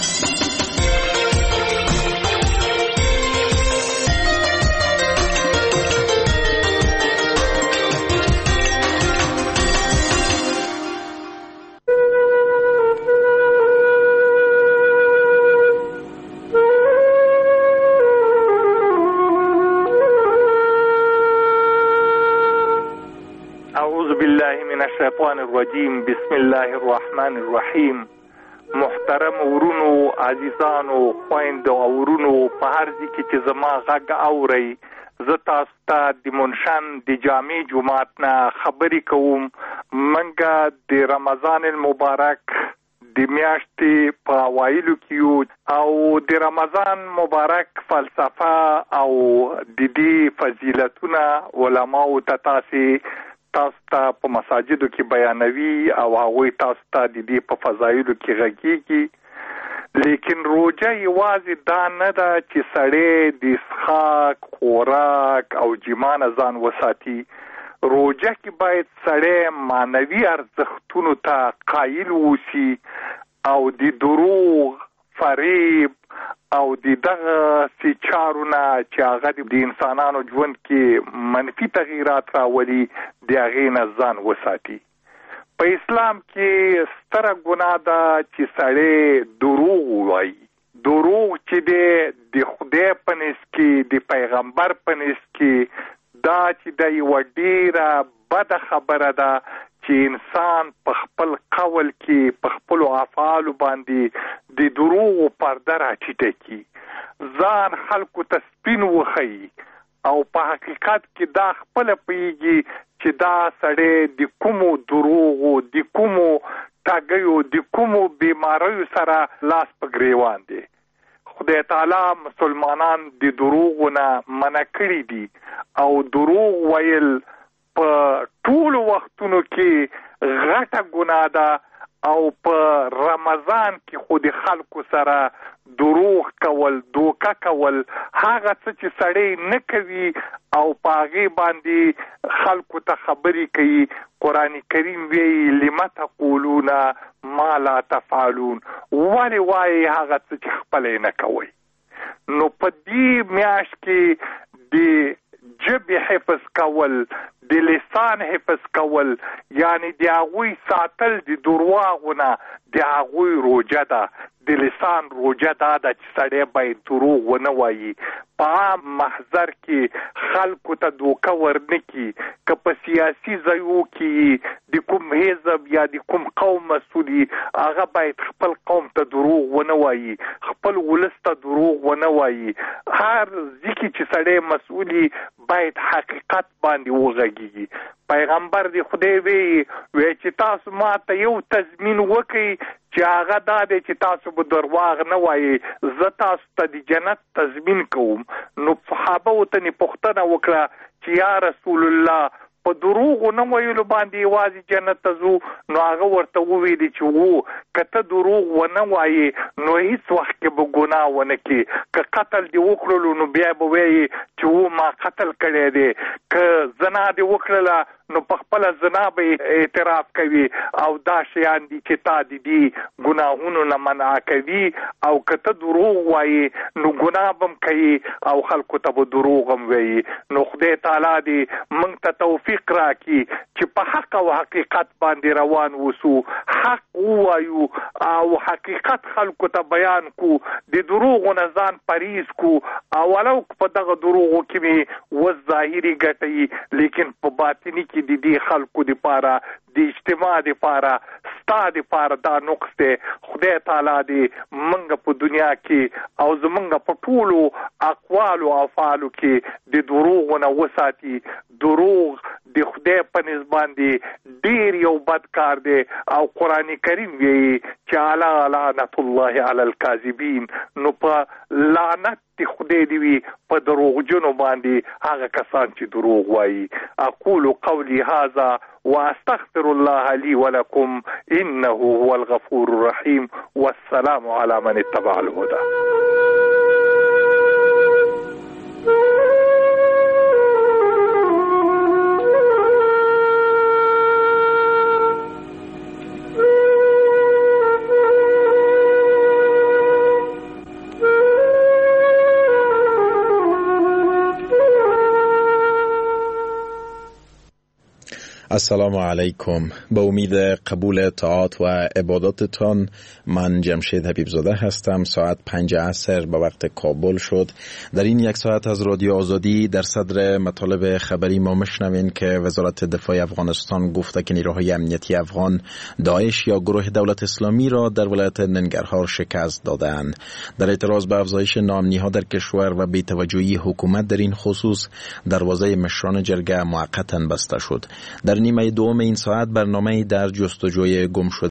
الشیطان الرجیم بسم الله الرحمن الرحیم محترم ورونو عزیزانو خويندو ورونو په هر ځای کې چې زما غږ اوري زه تاسو ته د منشن د جامع جمعات نه خبرې کوم منګه د رمضان المبارک د میاشتې په اوایلو کې او د رمضان مبارک فلسفه او د دې فضیلتونه علماو ته تاسو تاسو ته په مساجدو کې بیانوي او هغه تاسو ته د دې په فضایلو کې غږیږي لیکن روزه یوازې دا نه ده چې سړی د اسخاق خوراک او جمانه ځان وساتي روزه کې باید سړی معنوي ارزښتونو ته قایل ووسي او د دروغ فریب او د دغه سي چارونه چې هغه د انسانانو ژوند کې منفي تغیرات راولي د هغې نه ځان وساتي په اسلام کې ستره ګناه ده چې سړی دروغ ووایي دروغ چې دی د خدای په نس کې د پیغمبر په نس کې دا چې د یوه ډېره بده خبره ده چې انسان په خپل قول کې په خپل افعالو باندې د دروغ پرده راټیټه کړي ځان خلکو ته سپین وښیي او په حقیقت کې دا خپله پوهېږي چې دا سړی د کومو دروغو د کومو ټاګیو د کومو بیماریو سره لاس په ګریوان دی خدای تعالی مسلمانان د دروغو نه منع کړي دي او دروغ ویل په ټول وختونو کې غټه ګناه ده او په رمضان کې خو د خلکو سره دروغ کول دوکه کول هغه څه چې سړی نه کوي او په هغې باندې خلکو ته خبرې کوي قرآن کریم وایي لم تقولون ما لا تفعلون ولې وایي هغه څه چې خپله نه کوئ نو په دې میاشت کې د جبې حفظ کول د لسان حفظ کول یعنی د هغوی ساتل د درواغو نه د هغوی روژه ده د لسان روژه دا ده چې سړی باید دروغ ونه وایي په عام محضر کې خلکو ته دوکه ورنه کړي که په سیاسي ځایو کې د کوم حزب یا د کوم قوم مسؤل هغه باید خپل قوم ته دروغ ونه وایي خپل ولس ته دروغ ونه وایي هر ځای کې چې سړی مسؤل باید حقیقت باندې وغږیږي پیغمبر دی خدای وی وی چې تاسو ما ته یو تضمین وکړئ چې هغه دا دی چې تاسو به درواغ نه وایي زه تاسو ته د جنت تضمین کوم نو صحابه ورته پوښتنه وکړه چې یا رسول الله په دروغو نه ویلو باندې یوازې جنت ته ځو نو هغه ورته وویلي چې وو که ته دروغ ونه وایي نو هیڅ وخت کې به ګناه ونه کړي که قتل دې وکړلو نو بیا به وایي چې وو ما قتل کړی دی که زنا دې وکړله نو په خپله زنا به اعتراف کوي او دا شیان دي چې تا د دې ګناهونو نه منع کوي او که ته دروغ وایي نو ګناه به هم کوي او خلکو ته به دروغ هم وایي نو خدای تعالی دې موږ ته توفیق راکړي چې په حق او حقیقت باندې روان وسو حق ووایو او حقیقت خلکو ته بیان کو د دروغو نه ځان پریز کو او ولو په دغه دروغو کې مې وس ظاهري ګټئ لیکن په باطني کې د دې خلکو دپاره د اجتماع دپاره ستا دپاره دا نقص دی خدای خدای تعالی دې منګ په دنیا کې او زمونږ په ټولو اقوال او افعالو کې د دروغ نه وساتي. دروغ د خدای په نسبت دی ډیر یو بد کار دی او قران کریم وی چې الا لعنت الله علی الکاذبین. نو په لعنت دی خدای دی وی په دروغجنو باندې هغه کسان چې دروغ وایي. اقول قولی هذا واستغفر الله لي ولكم انه هو الغفور الرحيم والسلام على من اتبع الهدى. السلام علیکم. به امید قبول طاعات و عباداتتان من جمشید حبیبزاده هستم. ساعت پنج عصر به وقت کابل شد. در این یک ساعت از رادیو آزادی در صدر مطالب خبری ما مشنوین که وزارت دفاع افغانستان گفته که نیروهای امنیتی افغان داعش یا گروه دولت اسلامی را در ولایت ننگرهار شکست دادند. در اعتراض به افزایش ناامنی‌ها در کشور و بی‌توجهی حکومت در این خصوص دروازه مشران جرگه موقتا بسته شد. در نیمه دوم این ساعت برنامه در جستجوی گم شده